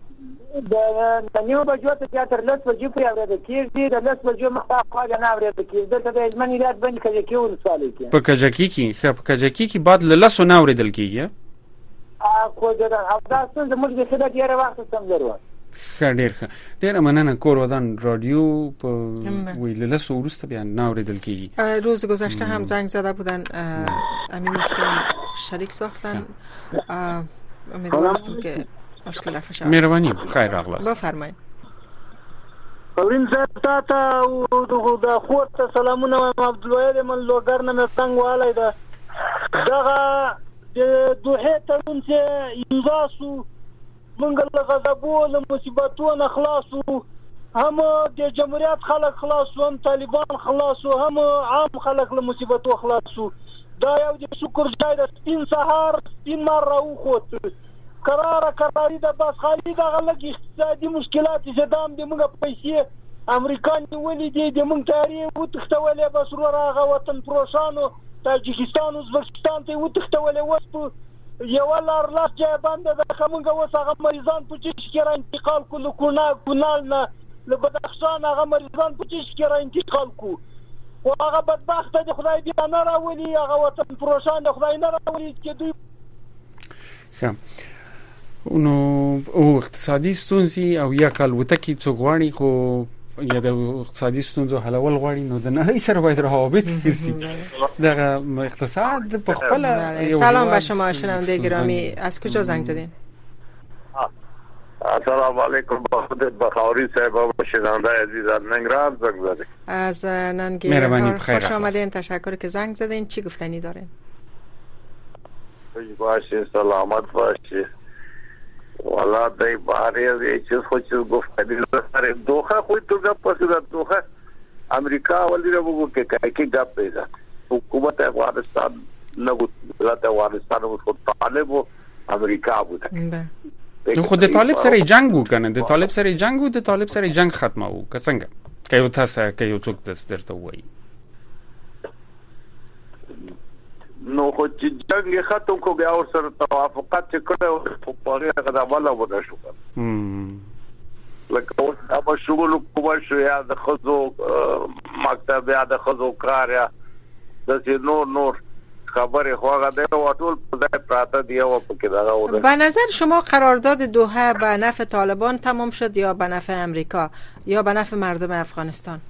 E: د نیو بجو ته تر لس بجې پورې اورېدل کېږي د لس بجو مخکې نه اورېدل کېږي دلته د هلمند ولایت بند کجکي ولسوالۍ کې
D: په کجکي کې ښه په کجکي کې بعد له لسو نه اوریدل کیږي
E: خو دا ستونزه موږ د ښه ډېره وخته سم لرو
D: ښه ډېر ښه ډېره مننه کور ودان رادیو په ویل لسو وروسته بیا نه اوریدل کیږي
C: روز گذشته هم زنگ زده بودن همین مشکل شریک ساختن امیدوار هستم که مشکل رفع شود
D: مهربانی خیر راغلاست
C: بفرمایید
I: اورین صاحب تا ته او د خور ته سلامونه وایم عبدالوهید من لوګر نه مې څنګه والای دا دغه د دوه تړون چې امضا شو موږ له غضبو له مصیبتو نه خلاصو هم د جمهوریت خلک خلاصو هم طالبان خلاصو هم عام خلک له مصیبتو خلاصو دا یو د شکر ځای د سپین سهار سپین مار راوخوت قراره قراری د بس خالي دغه لږ اقتصادي مشکلات چې دام د موږ پیسې امریکان نیولې دي د موږ تاریخ وتښتولې بس ورغه وطن پروشانو تاجکستان ازبکستان ته وتښتولې وس یو لار لاس جای باندې د خمنګ اوس هغه مریضان په چیش کې را انتقال کول کونه کونال نه له بدخشان هغه مریضان په چیش کې را انتقال کو او هغه بدبخت د خدای دی نه راولي هغه وطن پروشان د خدای نه راولي چې دوی
D: ښه نو او اقتصادي ستونزې او یا کال وتکی څو غواړي خو یا د اقتصادي ستونزو حلول غواړي نو د نړۍ سره باید روابط هسي دغه اقتصاد په خپل.
C: سلام به شما شنونده گرامی، از کجا زنگ زدین؟
F: السلام علیکم بخاری صاحب و شنونده عزیزان ننگرهار زنگ زدین.
C: از ننگرهار خوش آمدین، تشکر که زنگ زدین. چی گفتنی دارین؟
F: خوش باشی، سلامت باشی. والا دای باره یه چیز خود چیز گفتنی داره. دوخه خود تو گپ پسیدن دوخه امریکا ولی رو بگو که که گپ بیزن حکومت افغانستان نبود، دولت افغانستان بود، خود طالب و امریکا بود.
D: خود طالب سره جنگ وو کنه، د طالب سره جنگ وو، د طالب سره جنگ ختمه وو که څنګه که یو تاسو که یو څوک داس درته وایي
F: نو خو چې جنگ ختم کو بیا اور سره توافقات چې کړو په هغه غواړه ونه شو لکه اوس هغه شغل کوم شو یا د خزو مکتب یا د خزو کار یا د نور نور خبر خواهد ده و طول پزای پراته دیه و پکی داغه و ده.
C: به نظر شما قرارداد دوحه به نفع طالبان تمام شد یا به نفع امریکا یا به نفع مردم افغانستان؟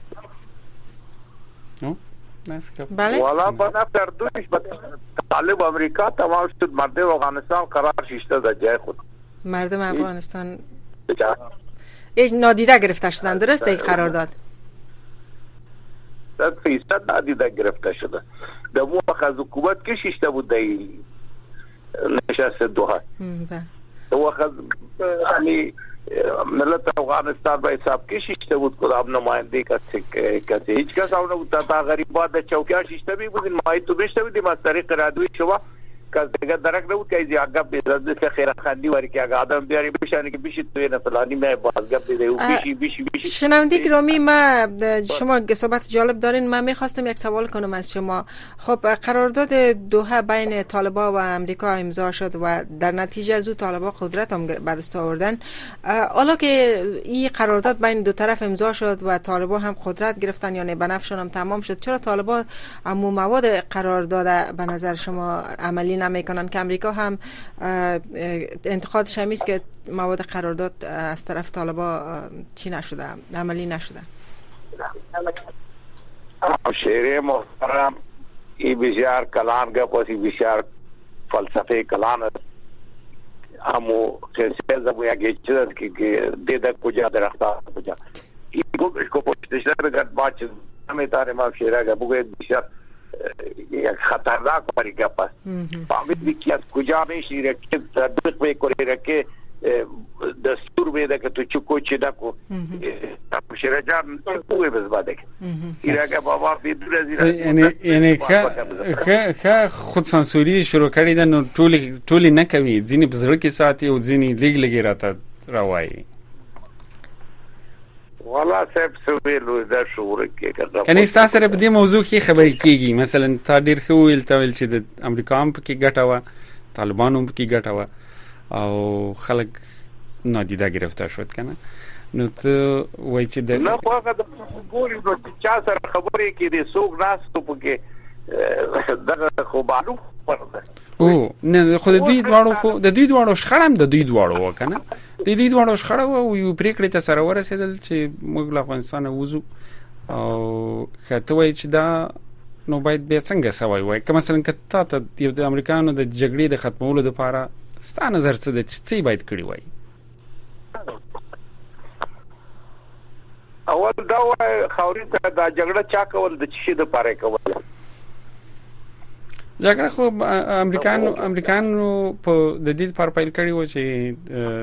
F: بله؟ والا به نفع اردویش طالب امریکا تمام شد، مردم افغانستان قرار شیشته در جای خود.
C: مردم افغانستان ایش نادیده گرفته شدن، درسته این قرارداد؟
F: صد فیصد نادیده گرفته شده. در مو وقت حکومت که شیشته بود در نشست دوحه وقت یعنی ملت افغانستان با حساب که شیشته بود کدام نماینده کسی کسی هیچ کس آنه بود تا غریبات در چوکیان شیشته بی بودین ماهی تو بیشته بودیم از طریق رادوی شما کس دیگه درک نبود که ایزی آگه بیزد سے خیره خندی واری که آگه آدم بیاری بیشانی که بیشی توی نفلانی میں بازگه بیده او بیشی بیشی بیشی
C: شنونده گرامی، ما شما صحبت جالب دارین. من میخواستم یک سوال کنم از شما. خب قرارداد دوحه بین طالبان و امریکا امضا شد و در نتیجه از او طالبان قدرت هم به دست آوردن. حالا که این قرارداد بین دو طرف امضا شد و طالبان هم قدرت گرفتن یعنی به نفعشون هم تمام شد، چرا طالبان امو مواد قرارداد به نظر شما عملی نمیکنن که امریکا هم انتقاد شمیست که مواد قرارداد از طرف طالبان چی نشده، عملی نشده؟
F: شیره محترم ای بسیار کلان گپ است، بسیار فلسفه کلان است. همو خیلی زبویا که چیز است که دیده کجا درختا کجا ای گوش کو پشتش نگرد باچ نمیتاره ما شیره گپ بگوید بسیار یک خطرناک باری گپ است. فهمید که از کجا میشی رکه تدبیق میکنی رکه دستور میده که تو چکو چی نکو شیره جان چکوی بزباده که ایره که بابا بیدور از ایره
D: یعنی که خود سانسوری شروع کردن و طولی نکوید زینی بزرگی ساعتی و زینی لیگ لگی را تا روایی
F: والله صاحب سویلو دا شعور کې
D: کني تاسو سره په دې موضوع کې خبرې کیږي مثلا تا ډیر خو ویل تا ویل چې د امریکا هم کې ګټه و طالبان هم کې ګټه و او خلک نادیده گرفته شد کنه نو ته وای چې د
F: نه خو هغه د ګوري نو چې چا سره خبرې کې دي څوک ناستو پکې دغه خو معلوم پرده
D: او نه خو د دې دواړو خو د دې دواړو شخړم د دې دواړو وکنه د دې دواړو شخړه او یو پریکړه ته سره ورسېدل چې موږ له افغانستان وځو او کته وای چې دا نو باید به څنګه سوي وای که مثلا کته ته د امریکانو د جګړې د ختمولو لپاره ستاسو نظر څه د څه باید کړی وای
F: اول دا وای خوري ته دا جګړه چا کول د چي د پاره کول
D: جګړه خو امریکانو امریکانو په د دې لپاره پیل کړی و چې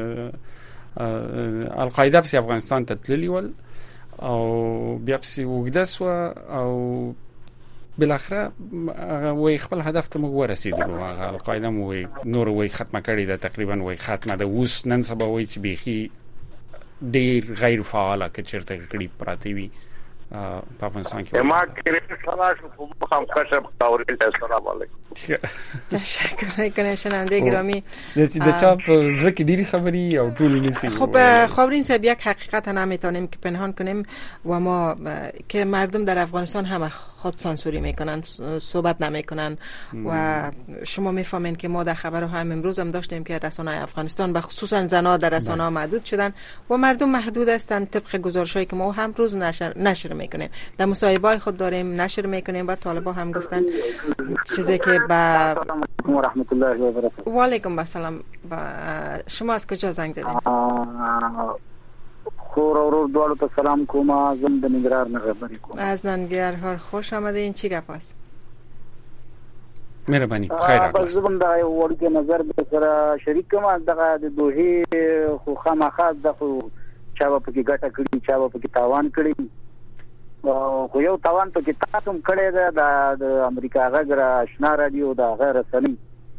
D: القاعده په افغانستان ته تللی ول او بیا په وګدا سو او بل اخره وای خپل هدف ته موږ ورسېدلو هغه القاعده مو وای نور وای ختمه کړی دا تقریبا وای ختمه ده اوس نن سبا وای چې بيخي ډیر غیر فعاله کې چیرته کړي پراتی وي په افغانستان کې
F: ما کې سلام شو خو هم کشف تاوري السلام علیکم
C: تشکر کنه شنونده گرامی
D: د چا په ځکه ډیری خبري او ټول نیسی
C: خب خاورین صاحب یک حقیقت نمیتونیم که پنهان کنیم و ما که مردم در افغانستان هم خود سانسوری میکنن صحبت نمیکنن و شما میفهمین که ما در خبرها هم امروز هم داشتیم که رسانه‌های افغانستان به خصوصا زنان در رسانه‌ها محدود شدن و مردم محدود هستند طبق گزارشایی که ما هم روز نشر نشر میکنیم در مصاحبه‌های خود داریم نشر میکنیم و طالبا هم گفتن چیزی که با
H: و رحمت الله و برکاته
C: و علیکم السلام شما از کجا زنگ زدید
H: خور او دوالو ته سلام کوم زم د نګرار نه خبرې کوم
C: از ننګرهار خوش آمدین چی گپ است
D: مهرباني خیر راغلاست
H: بس زم دا یو ورته نظر به سره شریک کوم دغه د دوه خو خامخا د خو چا په کې ګټه کړی چا په کې تاوان کړی خو یو تاوان په کې تاسو هم کړی دا د امریکا غږ آشنا رادیو دا غیر رسمي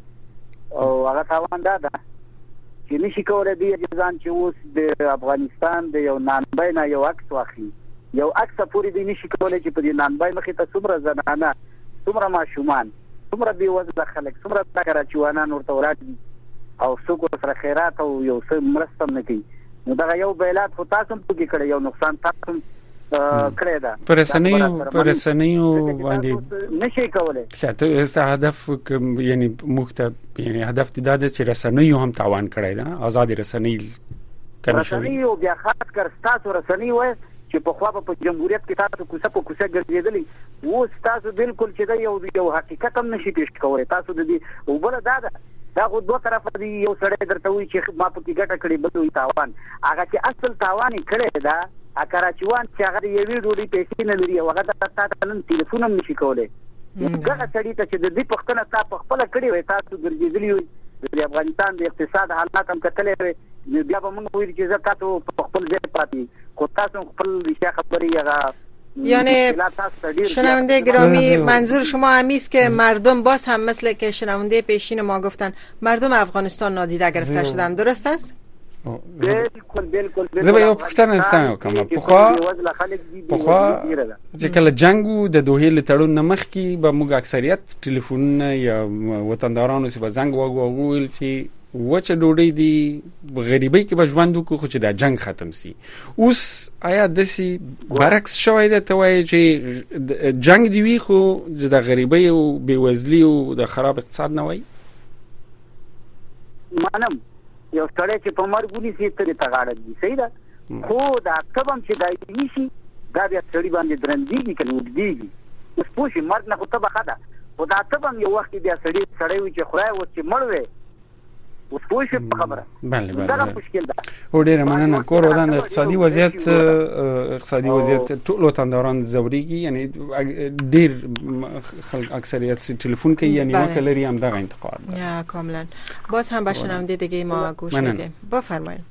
H: او هغه تاوان دا ده چې نشي کولای دی ځان چې اوس د افغانستان د یو نانبای نه یو عکس واخلي یو عکس پورې دی نشي کولای چې په دې نانبای مخې ته څومره زنانه څومره ماشومان څومره بې وزله خلک څومره کراچوانان ورته ولاړ او څوک سره خیرات او یو څه مرسته نه کوي نو دا یو بیلات خو تاسو هم پکې کړی یو نقصان تاسو کړی دا
D: پرسنیو پرسنیو باندې
H: نشي کولای
D: چې ته هدف یعنی مخته یعنی هدف دې دا چې رسنیو هم تاوان کړی دا آزاد رسنی
H: کنه رسنیو بیا خاص کر تاسو رسنی وای چې په خوا په جمهوریت کې تاسو کوڅه په کوڅه ګرځېدلی وو تاسو بالکل چې دا یو یو حقیقت هم نشي پیښ کولای تاسو د دې وبله دا ده دا خو دوه طرفه دی یو سړی درته وایي چې ما په کې ګټه کړې بل وي تاوان هغه چې اصل تاوان یې کړی دا اکراچوان چې هغه یوې ډوډۍ پیسې نه لري هغه د تاسو نن ټلیفون هم نشي کولای هغه سړی ته چې د دې پښتنه تاسو خپل کړی وي تاسو ګرځېدلی وي د افغانستان د اقتصاد حالات هم کتلې وي بیا به موږ وایو چې تاسو په خپل ځای پاتې کو تاسو خپل ریښه خبري هغه
C: یعنی شنونده گرامی منظور شما همیست که مردم باز هم مثل که شنونده پیشین ما گفتن مردم افغانستان نادیده گرفته شدن درست است؟
H: بالکل بالکل
D: زه یو پښتنه استم کوم په خوا په خوا چې کله جنگو د دوه لټړو نمخ کی به موږ اکثریت ټلیفونونه یا وطندارانو سي به زنګ وغوول چې وچه ډوډۍ دی غریبۍ کې به ژوند وکړو خو چې دا جنگ ختم سي اوس آیا دسی برعکس شوی ده ته وایي چې جنگ دی وی خو د غریبۍ او بیوزلی او د خراب اقتصاد نه وای
H: مانم یو سړی چې په مرګونی سي ته تغاړه دي صحیح ده خو دا کبم چې دای نشي دا بیا سړی باندې درندېږي کنه ودیږي اوس پوښي مرګ نه خو ته بخدا خو دا کبم یو وخت بیا سړی سړی وي چې خدای و چې مړ وي اوس پوښي خبره
D: بله بله دا مشکل ده او ډیره مننه کور ودان اقتصادي وضعیت اقتصادي وضعیت ټول وطنداران زوريږي یعنی ډیر خلک اکثریت ټلیفون کوي یعنی وکړي هم دا انتقاد
C: ده یا کاملا باز هم بشنونده دیگه ما گوش میدیم بفرمایید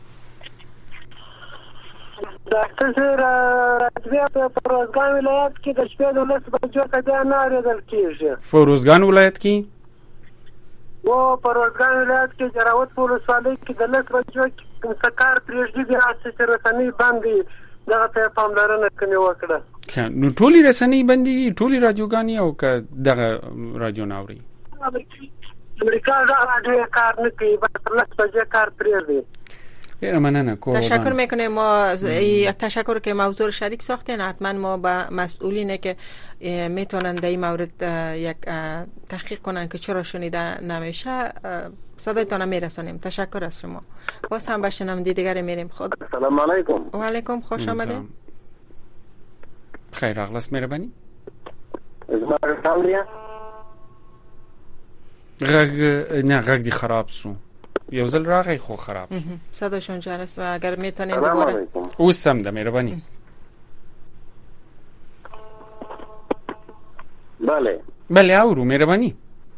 I: داکتر راځي په روزګان ولایت کې د شپې د لس بجو څخه نه اورېدل کیږي
D: په روزګان ولایت کې
I: و په روزګان ولایت کې جراوت په ولسوالۍ کې د لس بجو کې سکار پرېږدي د اساسي رسنۍ باندې دغه ته پاملرنه کوي وکړه.
D: نو ټولي رسنۍ بندي ټولي رادیوګانې او که دغه رادیو ناوري
I: امریکا دا رادیو کار نه کوي بعد لس بجه کار پریږدي.
D: مننه.
C: تشکر میکنیم. ما تشکر که موضوع رو شریک ساختین. حتما ما با مسئولینه که میتونن در این مورد یک تحقیق کنن که چرا شنیده نمیشه صدایتان میرسانیم. تشکر از شما. باز هم بشنم دیگری میریم. خود
H: السلام علیکم.
C: و علیکم خوش آمدید.
D: خیر اغلس مهربانی.
H: زما سامریا
D: غږ نه غږ دی خراب سو. یو ځل راغی خو خراب شو.
C: صداشون جرس و اگر میتونین دوباره
D: اوس هم ده مهربانی.
H: بله
D: بله اورو مهربانی.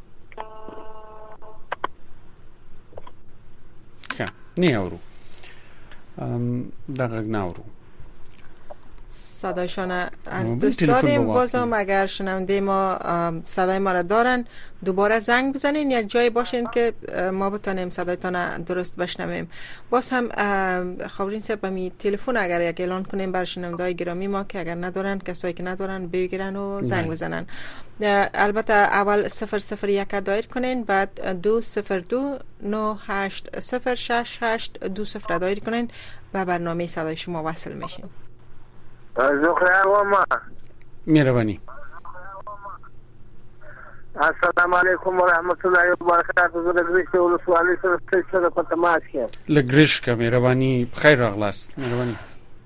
D: خب نه اورو ام دقیق نه اورو
C: صدایشان از دوست داریم. بازم اگر شنونده ما صدای ما را دارن دوباره زنگ بزنین یک جایی باشین که ما بتونیم صدایتان درست بشنویم. باز هم خبرین سه بمی تلفن اگر یک اعلان کنیم بر شنونده‌های گرامی ما که اگر ندارن کسایی که ندارن بگیرن و زنگ بزنن. البته اول صفر صفر یک دایر کنین بعد دو صفر دو نه هشت صفر شش هشت دو صفر دایر کنین و برنامه صدای شما وصل میشیم.
E: زخرا و ما
D: مهربانی.
E: السلام علیکم و رحمت الله و برکاته. زه د ګریشک ولسوالۍ سره ستاسو په تماس کې
D: لګریشک مهربانی. خیر راغلاست مهربانی.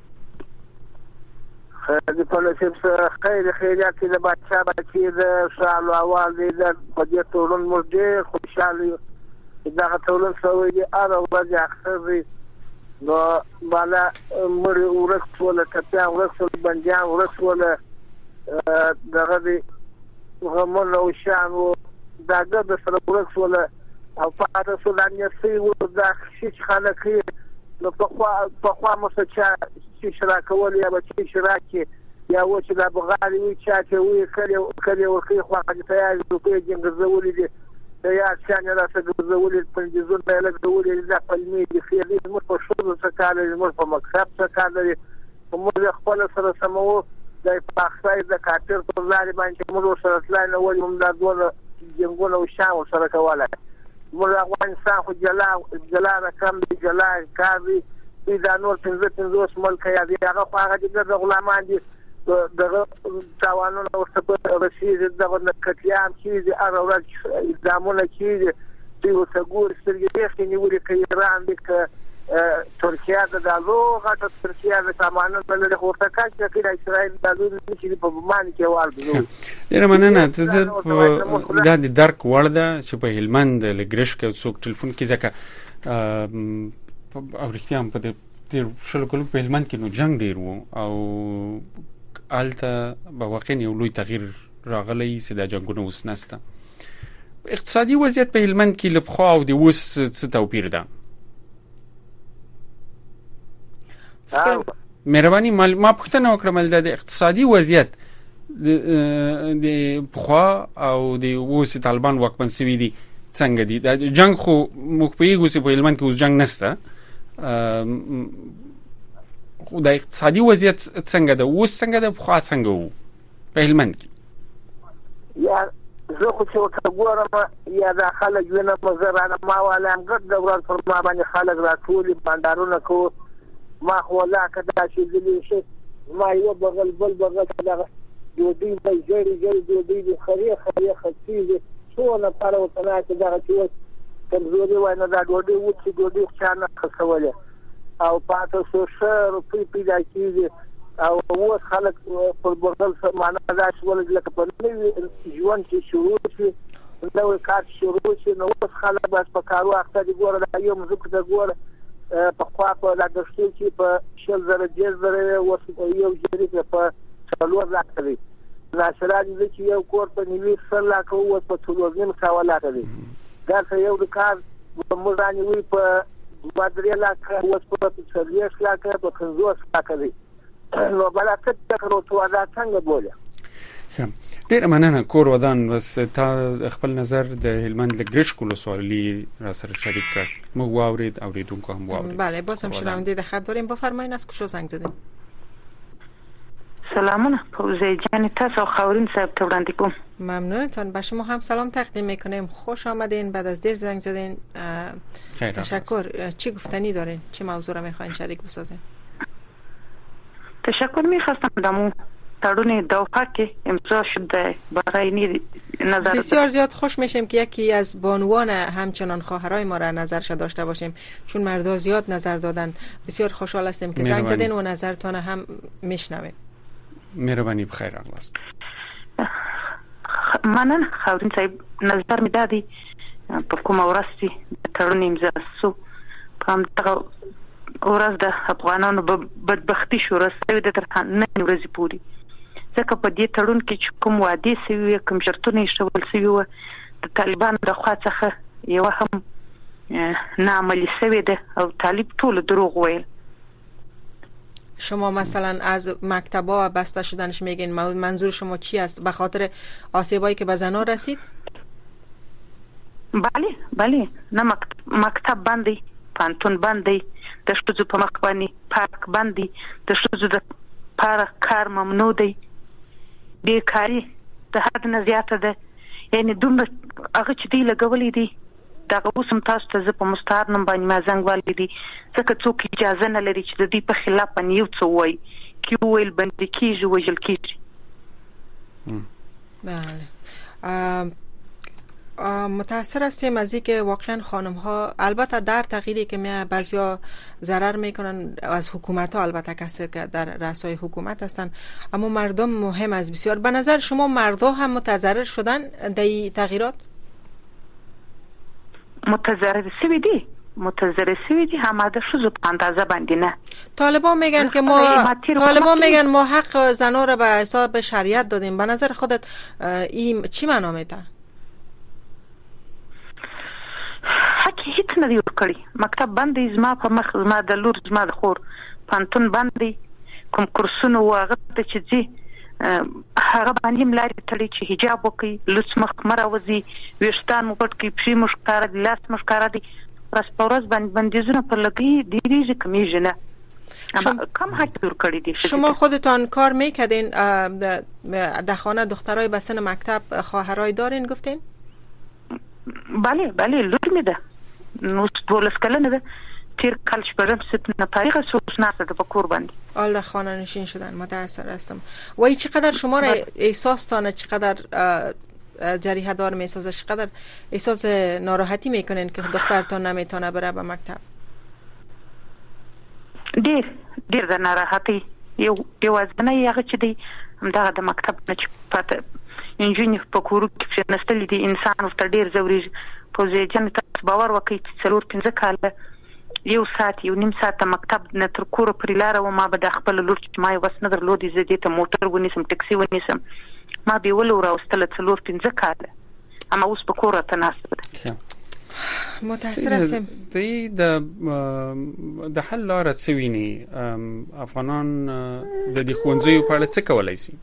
E: خیر په لسیب سره خیر خیریات د بادشاہ بچی د شالو اول د په دې ټولن موږ ډېر خوشاله یو. دا ټولن سوي دي اره ورځ اخر نو بالا مړ ورک ولا کپیا ورک ولا بنديان ورک ولا دغه دي غمون او شان او دغه د سره ورک ولا او فاده سودانیا سی و دا شي خلک نو په خوا په خوا مسچا چې شراکول یا بچی شراکي یا و چې د بغالي وی چا چې وی کله کله ورکی خو هغه ته یې په جنګزولې دي یا څنګه راځي ګرځولې پنځه زونه لګولې د پلمې د خېلې موږ په شوو څخه موږ په مکتب څخه لري موږ خپل سره سمو د پاکستان د کاټر په لارې باندې موږ سره تلای نه ولې موږ د دوه جنگونو او شاو سره کوله موږ افغانستان خو جلا جلا رقم دی جلا کاری د نور څنګه څنګه ملک یا دی هغه هغه د غلامان دي دغه تاوانونه او څه رسید دغه کټیان چې اراوړ زمونه چې چې وسګور سرګې کې نیولې کې ایران د ترکیه د دالو غټه ترکیه د سامانه بل له ورته کاږي چې د اسرائیل دالو چې په بمان کې والو
D: ډیر مننه. ته د درک ورده چې په هلمند لګریش کې څوک ټلیفون کې ځکه او رښتیا په دې شلو کلو په هلمند کې نو جنگ ډیر وو او الته به واقعا یو لوی تغییر راغلی چې د جنگونو اوس نسته. اقتصادي وضعیت په هلمند کې لبخوا او د اوس څه توپیر ده؟ مهرباني ما پوښتنه وکړم د اقتصادي وضعیت د بخوا او د اوس طالبان واکمن شوي دي څنګه دي؟ د جنگ خو موږ پیږو چې په هلمند کې اوس جنگ نسته خو د اقتصادي وضعیت څنګه ده اوس څنګه ده بخوا څنګه وو په هلمند کې؟
E: یا زه خو چې وګورم یا د خلک وینم مزرانه ما والم ګډ د ورځ پر ما باندې خلک راټولي بندارونه کو ما خو لا کدا چې دې شي ما یو بغل بل بغل دا دوی په جری جری دوی د خري خري خصيږي څو نه پر وطن کې دا چې کمزوري وای نه دا دوی و چې دوی څنګه خسولې او پاتو شو شر په پیدا کیږي او اوس خلک په بغل معنا دا شول لکه په نوې ژوند کې شروع شي نو کار شروع شي نو اوس خلک بس په کارو اخته دي ګوره دا یو مزه ته ګوره په خوا په لګښتو چې په شل زره جز زره اوس یو جری په څلور لاکه دی ناشرا دي چې یو کور په نیوي سر لاکه اوس په څلور نیم سوه لاکه دی دا یو د کار موږ رانیوي په بدري لاکه اوس په څلوېښت لاکه په پنځوس لاکه دی نو بل څه تکرو تو دا څنګه بوله.
D: ډیر مننه کور ودان بس تا خپل نظر د هلمند لګریش کولو سوالی را سره شریک کړ. مو واورید اوریدونکو هم واورید.
C: بله باز هم شنونده د خط داریم. بفرمایید از کجا زنگ زدین؟
G: سلامونه فوزیه جان، تاسو خاورین صاحب ته وړاندې کوم.
C: ممنونتان. به شما هم سلام تقدیم میکنیم. خوش آمدین، بعد از دیر زنگ زدین. تشکر. چی گفتنی دارین؟ چه موضوع را میخواین شریک بسازین؟
G: تشکر میخواستم دمو تړون دوحه کې امضا شده برای نظر.
C: بسیار زیاد خوش میشیم که یکی از بانوان همچنان خواهرای ما را نظرش داشته باشیم، چون مردا زیاد نظر دادن. بسیار خوشحال هستیم که زنگ زدین و نظرتون هم میشنویم.
D: مهربانی. بخیر اغلاست.
G: منن خاورین صاحب، نظر می دادی په کومه ورځ چې تړون امضا شو، په همدغه ورځ د افغانانو بدبختي شو رسوي د تر نن ورځې پورې. ځکه په دې تړون کې چې کوم وعدې سوي، کوم شرطونه ایښودل سوي وو د طالبانو د خوا څخه یوه هم ناعملي سوې ده او طالب ټول دروغ ویل.
C: شما مثلا از مکتبا بسته شدنش میگین، منظور شما چی است؟ به خاطر آسیبایی که به زنها رسید؟
G: بله بله. نه مکتب بندی، پانتون بندی، د ښځو په مخ باندې پارک بندي، د ښځو د پاره کار ممنوع دی، بیکاري د حد نه زیاته ده. یعنې دومره هغه چې دوی لګولي دي دغه اوس هم تاسو ته زه په مستعار نوم باندې ما زنګ والی دي، ځکه څوک اجازه نه لري چې د دوی په خلاف باندې یو څه ووایي، کې وویل بندي کېږي، وژل کېږي.
C: بله. متأثر هستیم از اینکه واقعا خانم ها البته در تغییری که می بعضیا ضرر میکنن از حکومت ها، البته کسی که در رأسای حکومت هستن، اما مردم مهم است بسیار. به نظر شما مردا هم متضرر شدن در این تغییرات؟
G: متضرر سوی دی متضرر سوی دی همه شوزو په اندازه باندې نه.
C: طالبان میگن که ما طالبان میگن ما حق زنا را به حساب شریعت دادیم. به نظر خودت این چی معنا میده؟
G: حق هیڅ نه دی ورکړی. مکتب باندې زما په مخ، زما د لور، زما د خور پانتون باندې کوم کورسونه و هغه ته چې ځي هغه باندې هم لارې تړي چې حجاب وکړي، لوڅ مخ مه راوځي، ویښتان مو پټ کړي، پښې مو ښکاره دي، لاس مو ښکاره دی. ورځ په ورځ باندې بندیزونه پر لګي ډېرېږي، کمیږي نه. اما کم حق ورکړی دی.
C: شما خودتان کار میکردین در خانه دخترای به سن مکتب خواهرای دارین گفتین؟
G: بله بله. لور می ده نو دولس کلنه ده، تیر کال شپږم سپتامبر پایغه سوس ناسته ده په کور باندې.
C: آل در خانه نشین شدن. متأثر هستم. و این چقدر شما را احساس تانه چقدر جریحه دار میسازه، چقدر احساس ناراحتی میکنین که دخترتان نمیتونه بره به مکتب؟
G: ډیر ډیر د ناراحتی یو یو ازنه هغه چې دی همدغه د مکتب نه چې پاته انجینر په کورو کې نستلې دي انسان ورته ډیر زوري. فوزیه جان تاسو باور وکړئ چې څلور پنځه کاله یو ساعت یو نیم ساعت مکتب نه تر کوره پرې لاره و، ما به د خپل لور چې ما یې وس نه درلودې زه دې ته موټر ونیسم، ټکسي ونیسم، ما به یې ولو راوستله څلور پنځه کاله، اما اوس په کور راته ناسته ده.
C: متأثر هستیم.
D: دوی د د حل لاره څه ویني؟ افغانان د دې ښوونځیو په اړه څه کولی شي؟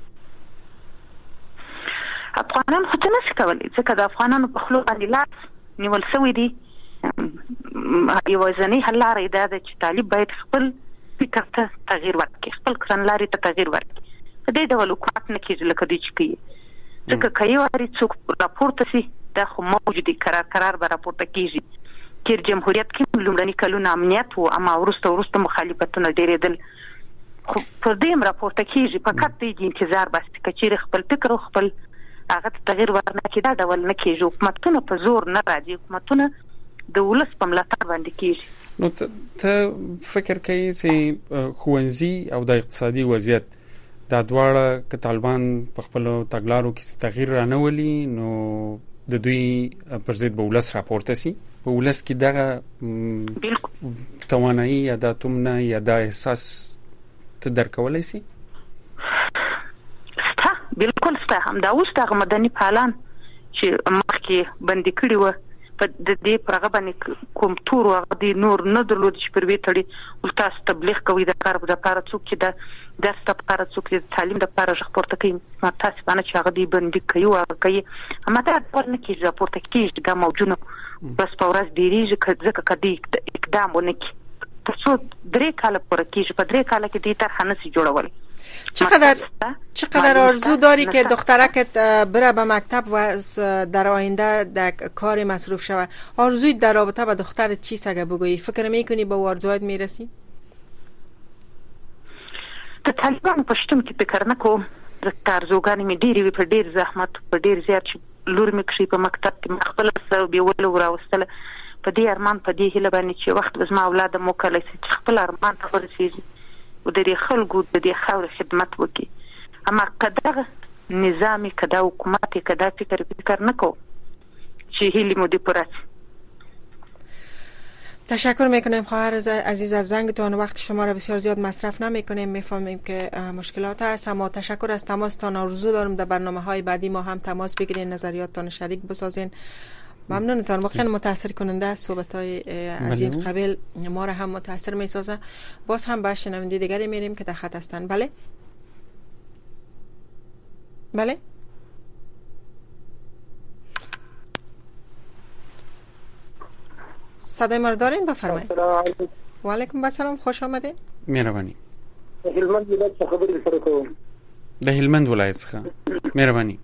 G: افغانان خو څه نشي کولی، ځکه د افغانانو په خولو باندې لاس نیول سوی دی. یوازینۍ حل لاره دا ده چې طالب باید خپل فکر ته تغییر ورکړي، خپل کړنلارې ته تغییر ورکړي. په دې ډول حکومت نه کېږي لکه دوی چې کوي، ځکه که یو وارې څوک راپورته شي دا خو موجود دی، قرار قرار به راپورته کېږي. تېر جمهوریت کې لومړني کلونه امنیت و، اما وروسته وروسته مخالفتونه ډېرېدل، خو پر دې هم راپورته کېږي. فقط دوی د انتظار باسي که چېرې خپل فکر او خپل هغه ته تغییر ورنکړي. دا ډول نه کېږي. حکومتونه په زور نه راځي، حکومتونه د ولس په ملاتړ باندې کېږي.
D: نو ته فکر کوي چې ښوونځي او د اقتصادي وضعیت دا دواړه که طالبان په خپلو تګلارو کې تغییر رانولي نو د دوی پر ضد به ولس راپورته شي؟ په ولس کې دغه توانایي یا دا تمنه یا دا احساس ته درکولی شي؟
G: سته، بالکل سته. همدا اوس دغه مدني فعالان چې مخکې بندي کړي وو په د دې پر هغه باندې کوم تور هغه دی نور نه درلود چې پر وی تړي ولته تبلیغ کوي د کار د لپاره څوک چې د درس لپاره څوک د تعلیم لپاره راپورته کوي. ما تاسو باندې چې هغه دی بندي کوي او کوي، اما دا ډول نه کېږي، راپورته کېږي دا موجونه بس په ورځ ډېرېږي ځکه کدی اقدام ونه کړي. تر څو درې کاله پورې کېږي، په درې کاله کې دې طرحه نشي جوړولی.
C: چقدر چقدر آرزو داری که دخترکت بره به مکتب و در آینده در کار مصروف شود؟ آرزوی در رابطه با دخترت چیست اگه بگویی؟ فکر میکنی به آرزوات میرسی؟
G: د طالبانو په شتون کې فکر نه کوم. ځکه ارزوګانې مې ډېرې وي، په ډېر زحمت، په ډېر زیات چې لور مې کښې په مکتب کې مې خپله سره بېوله وراوستله. په دې ارمان، په دې هیله باندې چې وخت به زما اولاد هم وکړلی شي چې خپل ارمان ته ورسېږي او د دې خلکو د دې خاورې خدمت وکړي. اما که دغه نظام یې، که دا حکومت یې، که دا فکر فکر نه کوم چې هیلې مو دې پوره شي.
C: تشکر میکنیم خواهر عزیز از زنگتان. وقت شما را بسیار زیاد مصرف نمیکنیم، میفهمیم که مشکلات هست، اما تشکر از تماستان. آرزو دارم در برنامه های بعدی ما هم تماس بگیرین، نظریاتتان شریک بسازین. ممنونتان. واقعا متاثر کننده است صحبت های از این قبیل، ما را هم متاثر میسازه. باز هم به شنونده دیگری میریم که در خط هستن. بله بله صدای ما رو دارین؟ بفرمایید. و علیکم السلام، خوش آمدید.
D: مهربانی.
I: هلمند ولایت څخه خبرې سره کوم.
D: د هلمند ولایت څخه. مهربانی.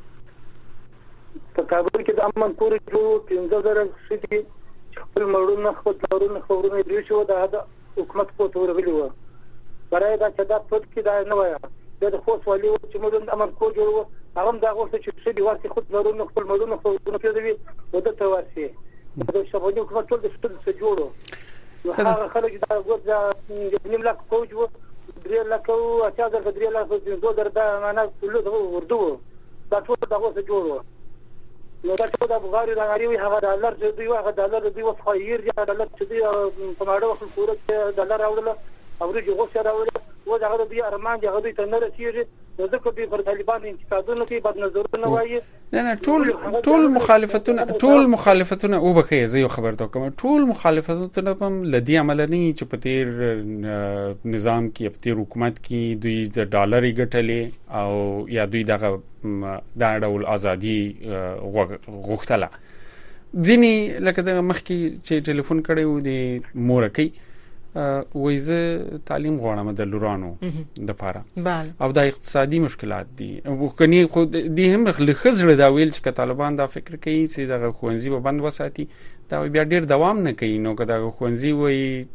I: په کابل کې د امن کور جوړ پنځه زره ښځې خپل مړونه، خپل پلرونه، خورونه دې شو د حکومت په تور غلي و. برای دا چې دا پټ کې دا نه وایي. د خوښ والی و چې موږ د امن کور جوړو، هغه دا غوښته چې ښځې ورسي خپل پلرونه، خپل مړونه، خورونه پیدا و د ته ورسي. د شپږ حکومت ټول د څه څه جوړو. نو هغه خلک دا ګورځه نیم لاک فوج و، درې لاک او اته زره درې لاک د دوه دا معنا ټول د وردو دا ټول دغه څه جوړو. نو دا ټول د بغاری د غریوي هغه ډالر چې دوی هغه ډالر دوی وس خیر یا ډالر چې دوی په ماړه وخت پورې ډالر راوړل او دوی غوښه راوړل و دا هغه دوی ارمان دي، هغه دوی ته نه رسیږي. نو ځکه دوی پر طالبان انتقادونه کوي، بد نظرونه وایي.
D: نه نه ټول ټول مخالفتونه ټول مخالفتونه او بخې زه یو خبر ته کوم. ټول مخالفتونه په لدی عمل نه چې په تیر نظام کې، په تیر حکومت کې دوی د ډالر ګټلې او یا دوی دغه دا ډول ازادي غوښتله. ځینې لکه د مخکې چې ټلیفون کړی و د مورکۍ وایزه تعلیم غواړم د لورانو د پاره او دا اقتصادي مشکلات دي. وکني خو دې هم لخزړه دا ویل چې طالبان دا فکر کوي چې د خوندزي په بند وساتي، دا بیا ډیر دوام نه کوي. نو که دا خوندزي وای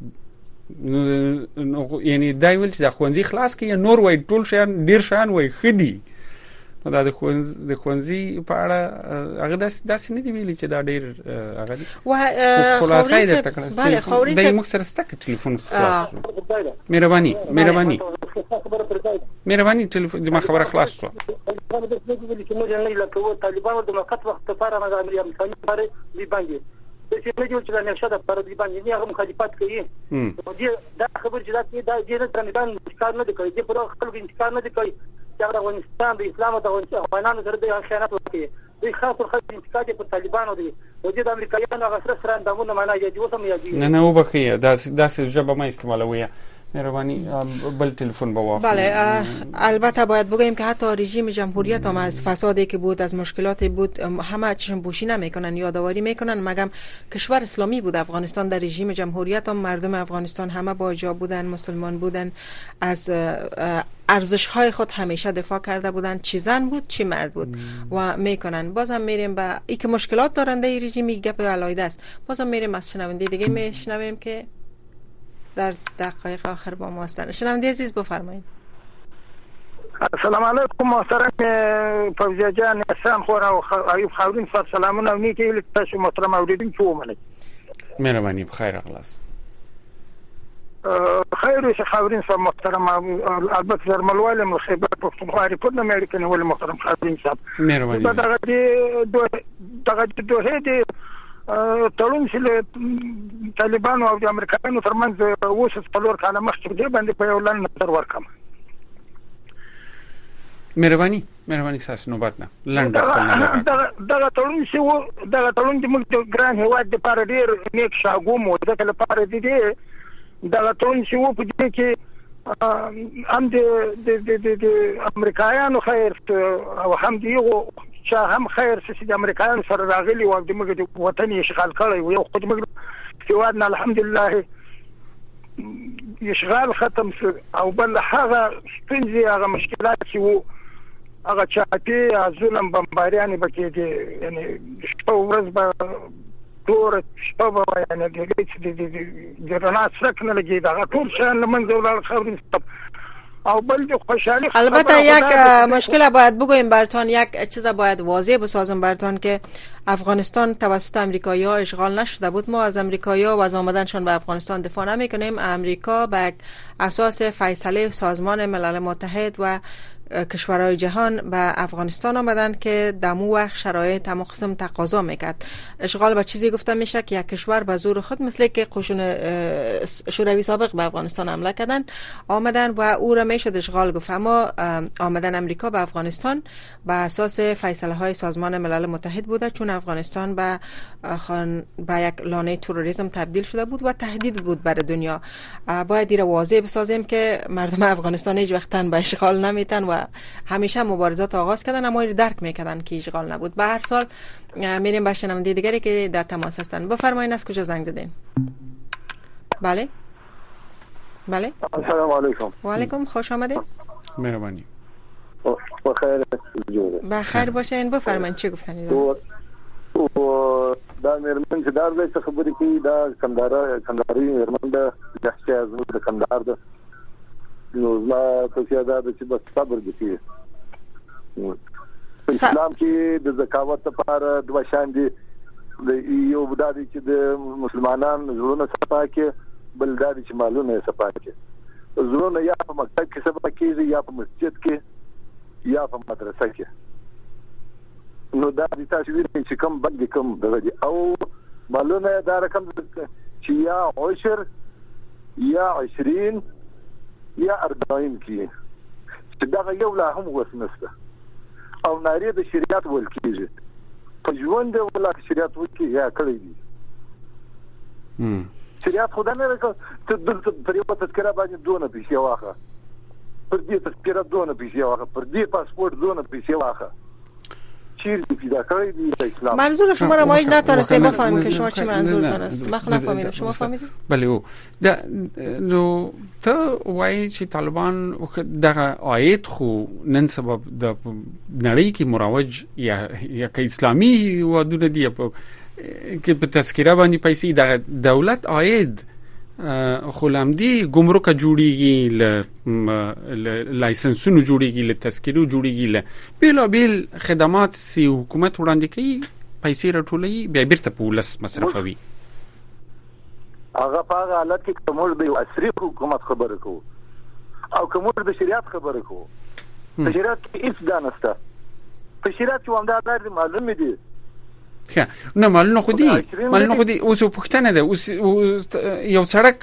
D: نو یعنی دا ویل چې د خوندزي خلاص کوي، نور وای ټول شان ډیر شان وای خدي. نو دا د خوندز د خوندزي په اړه هغه داس داس نه دی ویلي چې دا ډیر هغه دی.
C: و
D: خلاصای د تکلیف
C: بله خوري
D: د موږ سره ستک ټلیفون خلاص. مهرباني مهرباني مهرباني ټلیفون د ما خبره خلاص شو.
I: طالبان د دې چې موږ نه لکه طالبان د موقت وخت لپاره ما د امریکایي لپاره دی باندې چې نه جوړ چې نه شته پر دې باندې نه هغه مخالفت کوي. نو دې دا خبر چې دا دې د طالبان انتقاد نه کوي، دې پر خپل انتقاد نه کوي چې افغانستان د اسلام او د افغانانو سره د خیانت وکړي. دوی خاص خاص انتقاد پر طالبانو دي او د امریکایانو هغه سره سره اندامونه معنا یې جوړ سم یادي. نه
D: نه وبخښه دا داسې جبه ما استعمالوي. مهربانی بل تلفن با وافر.
C: بله البته باید بگوییم که حتی رژیم جمهوریت هم از فسادی که بود، از مشکلاتی بود، همه چشم پوشی نمیکنن، یادآوری میکنن. مگم کشور اسلامی بود افغانستان، در رژیم جمهوریت هم مردم افغانستان همه با حجاب بودن، مسلمان بودن، از ارزش های خود همیشه دفاع کرده بودن، چی زن بود چی مرد بود و میکنن. بازم میریم به ای که مشکلات دارنده ای رژیمی گپ علایده است. بازم میریم از شنونده دیگه میشنویم که در دقایق آخر با ما هستند. شنونده عزیز بفرمایید.
J: السلام علیکم محترم فوزیه جان، احسان خور او ایوب خاورین صاحب سلامونه نیکی لیک تاسو محترم اوریدونکو ومنئ.
D: مهرباني بخیر اغلاست.
J: خیر شه خاورین صاحب محترم، البته زرملوال مخیبر پښتونخوا ریپورت امریکن ول محترم خاورین صاحب.
D: مهرباني.
J: دغه دغه دغه دوه دې تړون چې طالبانو او د امریکایانو ترمنځ اوس څلور کاله مخکې دی باندې په یو لن نظر ورکم.
D: مهرباني مهرباني تاسو نوبت نه لنډ خپل نظر.
J: دغه تړون چې و دغه تړون چې موږ د ګران هیواد د لپاره ډیر نیک شاګوم و، دغه لپاره دی دغه تړون چې و په دې کې هم د د امریکایانو خیر او هم دیغه چې هم خیر چې د امریکایانو سره راغلي او د موږ د وطن اشغال کړی و، یو خو موږ هیواد نه الحمدلله اشغال ختم شو او بل هغه ستنځي هغه مشکلات چې وو هغه چاپی ظلم بمباریان بکې دي یعنی شپه ورځ به تور شپه به یعنی د د رڼا څرک نه لګي دا ټول شان لمنځه ولاړ خبرې او بل د خوشحالی.
C: البته یک مشکل باید بگویم براتون، یک چیز باید واضح بسازم براتون که افغانستان توسط امریکایی‌ها اشغال نشده بود. ما از امریکایی‌ها و از آمدنشان به افغانستان دفاع نمی‌کنیم. امریکا به اساس فیصله سازمان ملل متحد و کشورهای جهان به افغانستان آمدن که دمو وقت شرایط هم قسم تقاضا میکرد. اشغال به چیزی گفته میشه که یک کشور به زور خود مثل که قشون شوروی سابق به افغانستان حمله کردن آمدن و او را میشد اشغال گفت. اما آمدن امریکا به افغانستان به اساس فیصله های سازمان ملل متحد بوده، چون افغانستان به خان به یک لانه تروریسم تبدیل شده بود و تهدید بود برای دنیا. باید دیر واضح بسازیم که مردم افغانستان هیچ وقتاً به اشغال نمیتن و همیشه مبارزات آغاز کردن، اما درک میکردن که اشغال نبود. به هر حال میریم به شنونده دیگری که در تماس هستن. بفرمایید از کجا زنگ زدین؟ بله بله
H: السلام علیکم.
C: و علیکم، خوش آمدید.
D: مهربانی.
H: بخیر
C: بخیر باشین. بفرمایید چی گفتنید؟
H: او دا مېرمن چې دا ځای څه خبرې کوي دا کندهار کندهاري مېرمن ده، جهشي زموږ د کندهار ده. نو زما توصیه ده چې بس صبر وکړي. اسلام کې د زکات لپاره دوه شان دي، یو بدادي چې د مسلمانان زړونه صفا کې، بل دادي چې مالونه صفا کې. زړونه یا په مکتب کې صفا کېږي، یا په مسجد کې، یا په مدرسه کې. نو دا د تاسو ویل چې کوم بد کوم دغه او مالونه دا رقم چې یا عشر یا عشرين یا أربعين کې چې دا یو لا هم وسنسته او ناری د شریعت ول کېږي په ژوند ولا شریعت وکي یا کړی دي. م شریعت خدای نه راکړ ته د پریو تذکره باندې دونه پیسې واخه، پر دې تذکره دونه پیسې واخه، پر دې پاسپورت دونه پیسې واخه.
C: منظور شما را ما هیچ نتونستیم بفهمیم که شما چی منظورتان است. ما خود نفهمیدم. شما فهمیدید؟
D: بله او دا نو ته وایي چې طالبان دغه آیت خو نن سبب د نړۍ کې مروج یا یا که اسلامي ودونه دی کې په تذکره باندې پیسې د دولت آید خو لامدي ګمرک جوړیږي، ل لایسنسونو جوړیږي، ل تذکرو جوړیږي، ل بیل بیل خدمات سی حکومت وړاندې کوي، پیسې راټولوي، بیا بیرته په ولس مصرفوي.
H: هغه په هغه حالت کې کومور د عصري حکومت خبره کوو او کومور د شریعت خبره کوو. په شریعت کې هیڅ دانسته، په شریعت کې هم دا د معلومه دي.
D: ښه نه مالونه خو دي، مالونه خو دي. اوس پوښتنه ده، اوس یو سړک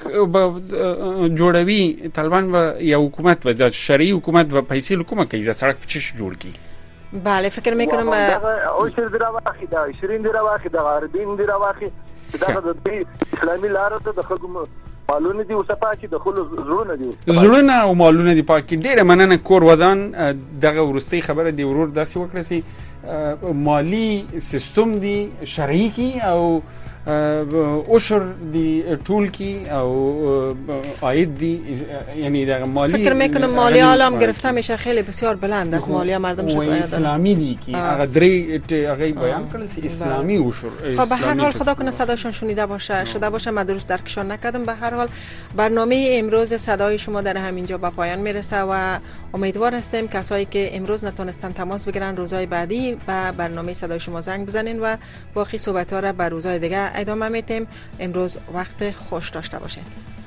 D: جوړوي طالبان و یا حکومت و د شرعي حکومت و پیسې حکومت کوي دا سړک چش جوړ کی.
C: بله فکر میکنم
H: او شر درا واخی دا عشرين درا واخی دا عربین درا واخی دا د اسلامي لار ته د خلکو مالونه دي او صفاکي د خلکو زړونه دي،
D: زړونه او مالونه دي پاکي. ډیره مننه کور ودان دغه ورستي خبره دی ورور داسې وکړه سي مالی سیستم دی شرعي کی او عشر دی ټول کی او عاید دی، یعنی در مالی
C: فکر میکنم مالی عالم گرفته میشه خیلی بسیار بلند است. مالی مردم شد
D: اسلامی دی کی اگر دری اگه بیان کنه اسلامی عشر.
C: خب به هر حال خدا کنه صداشون شنیده باشه شده باشه. من درست درکشان نکردم. به هر حال برنامه امروز صدای شما در همینجا به پایان میرسه و امیدوار هستیم کسایی که امروز نتونستن تماس بگیرن روزهای بعدی و برنامه صدای شما زنگ بزنین و باقی صحبت‌ها را به روزهای دیگه ادامه میدیم. امروز وقت خوش داشته باشین.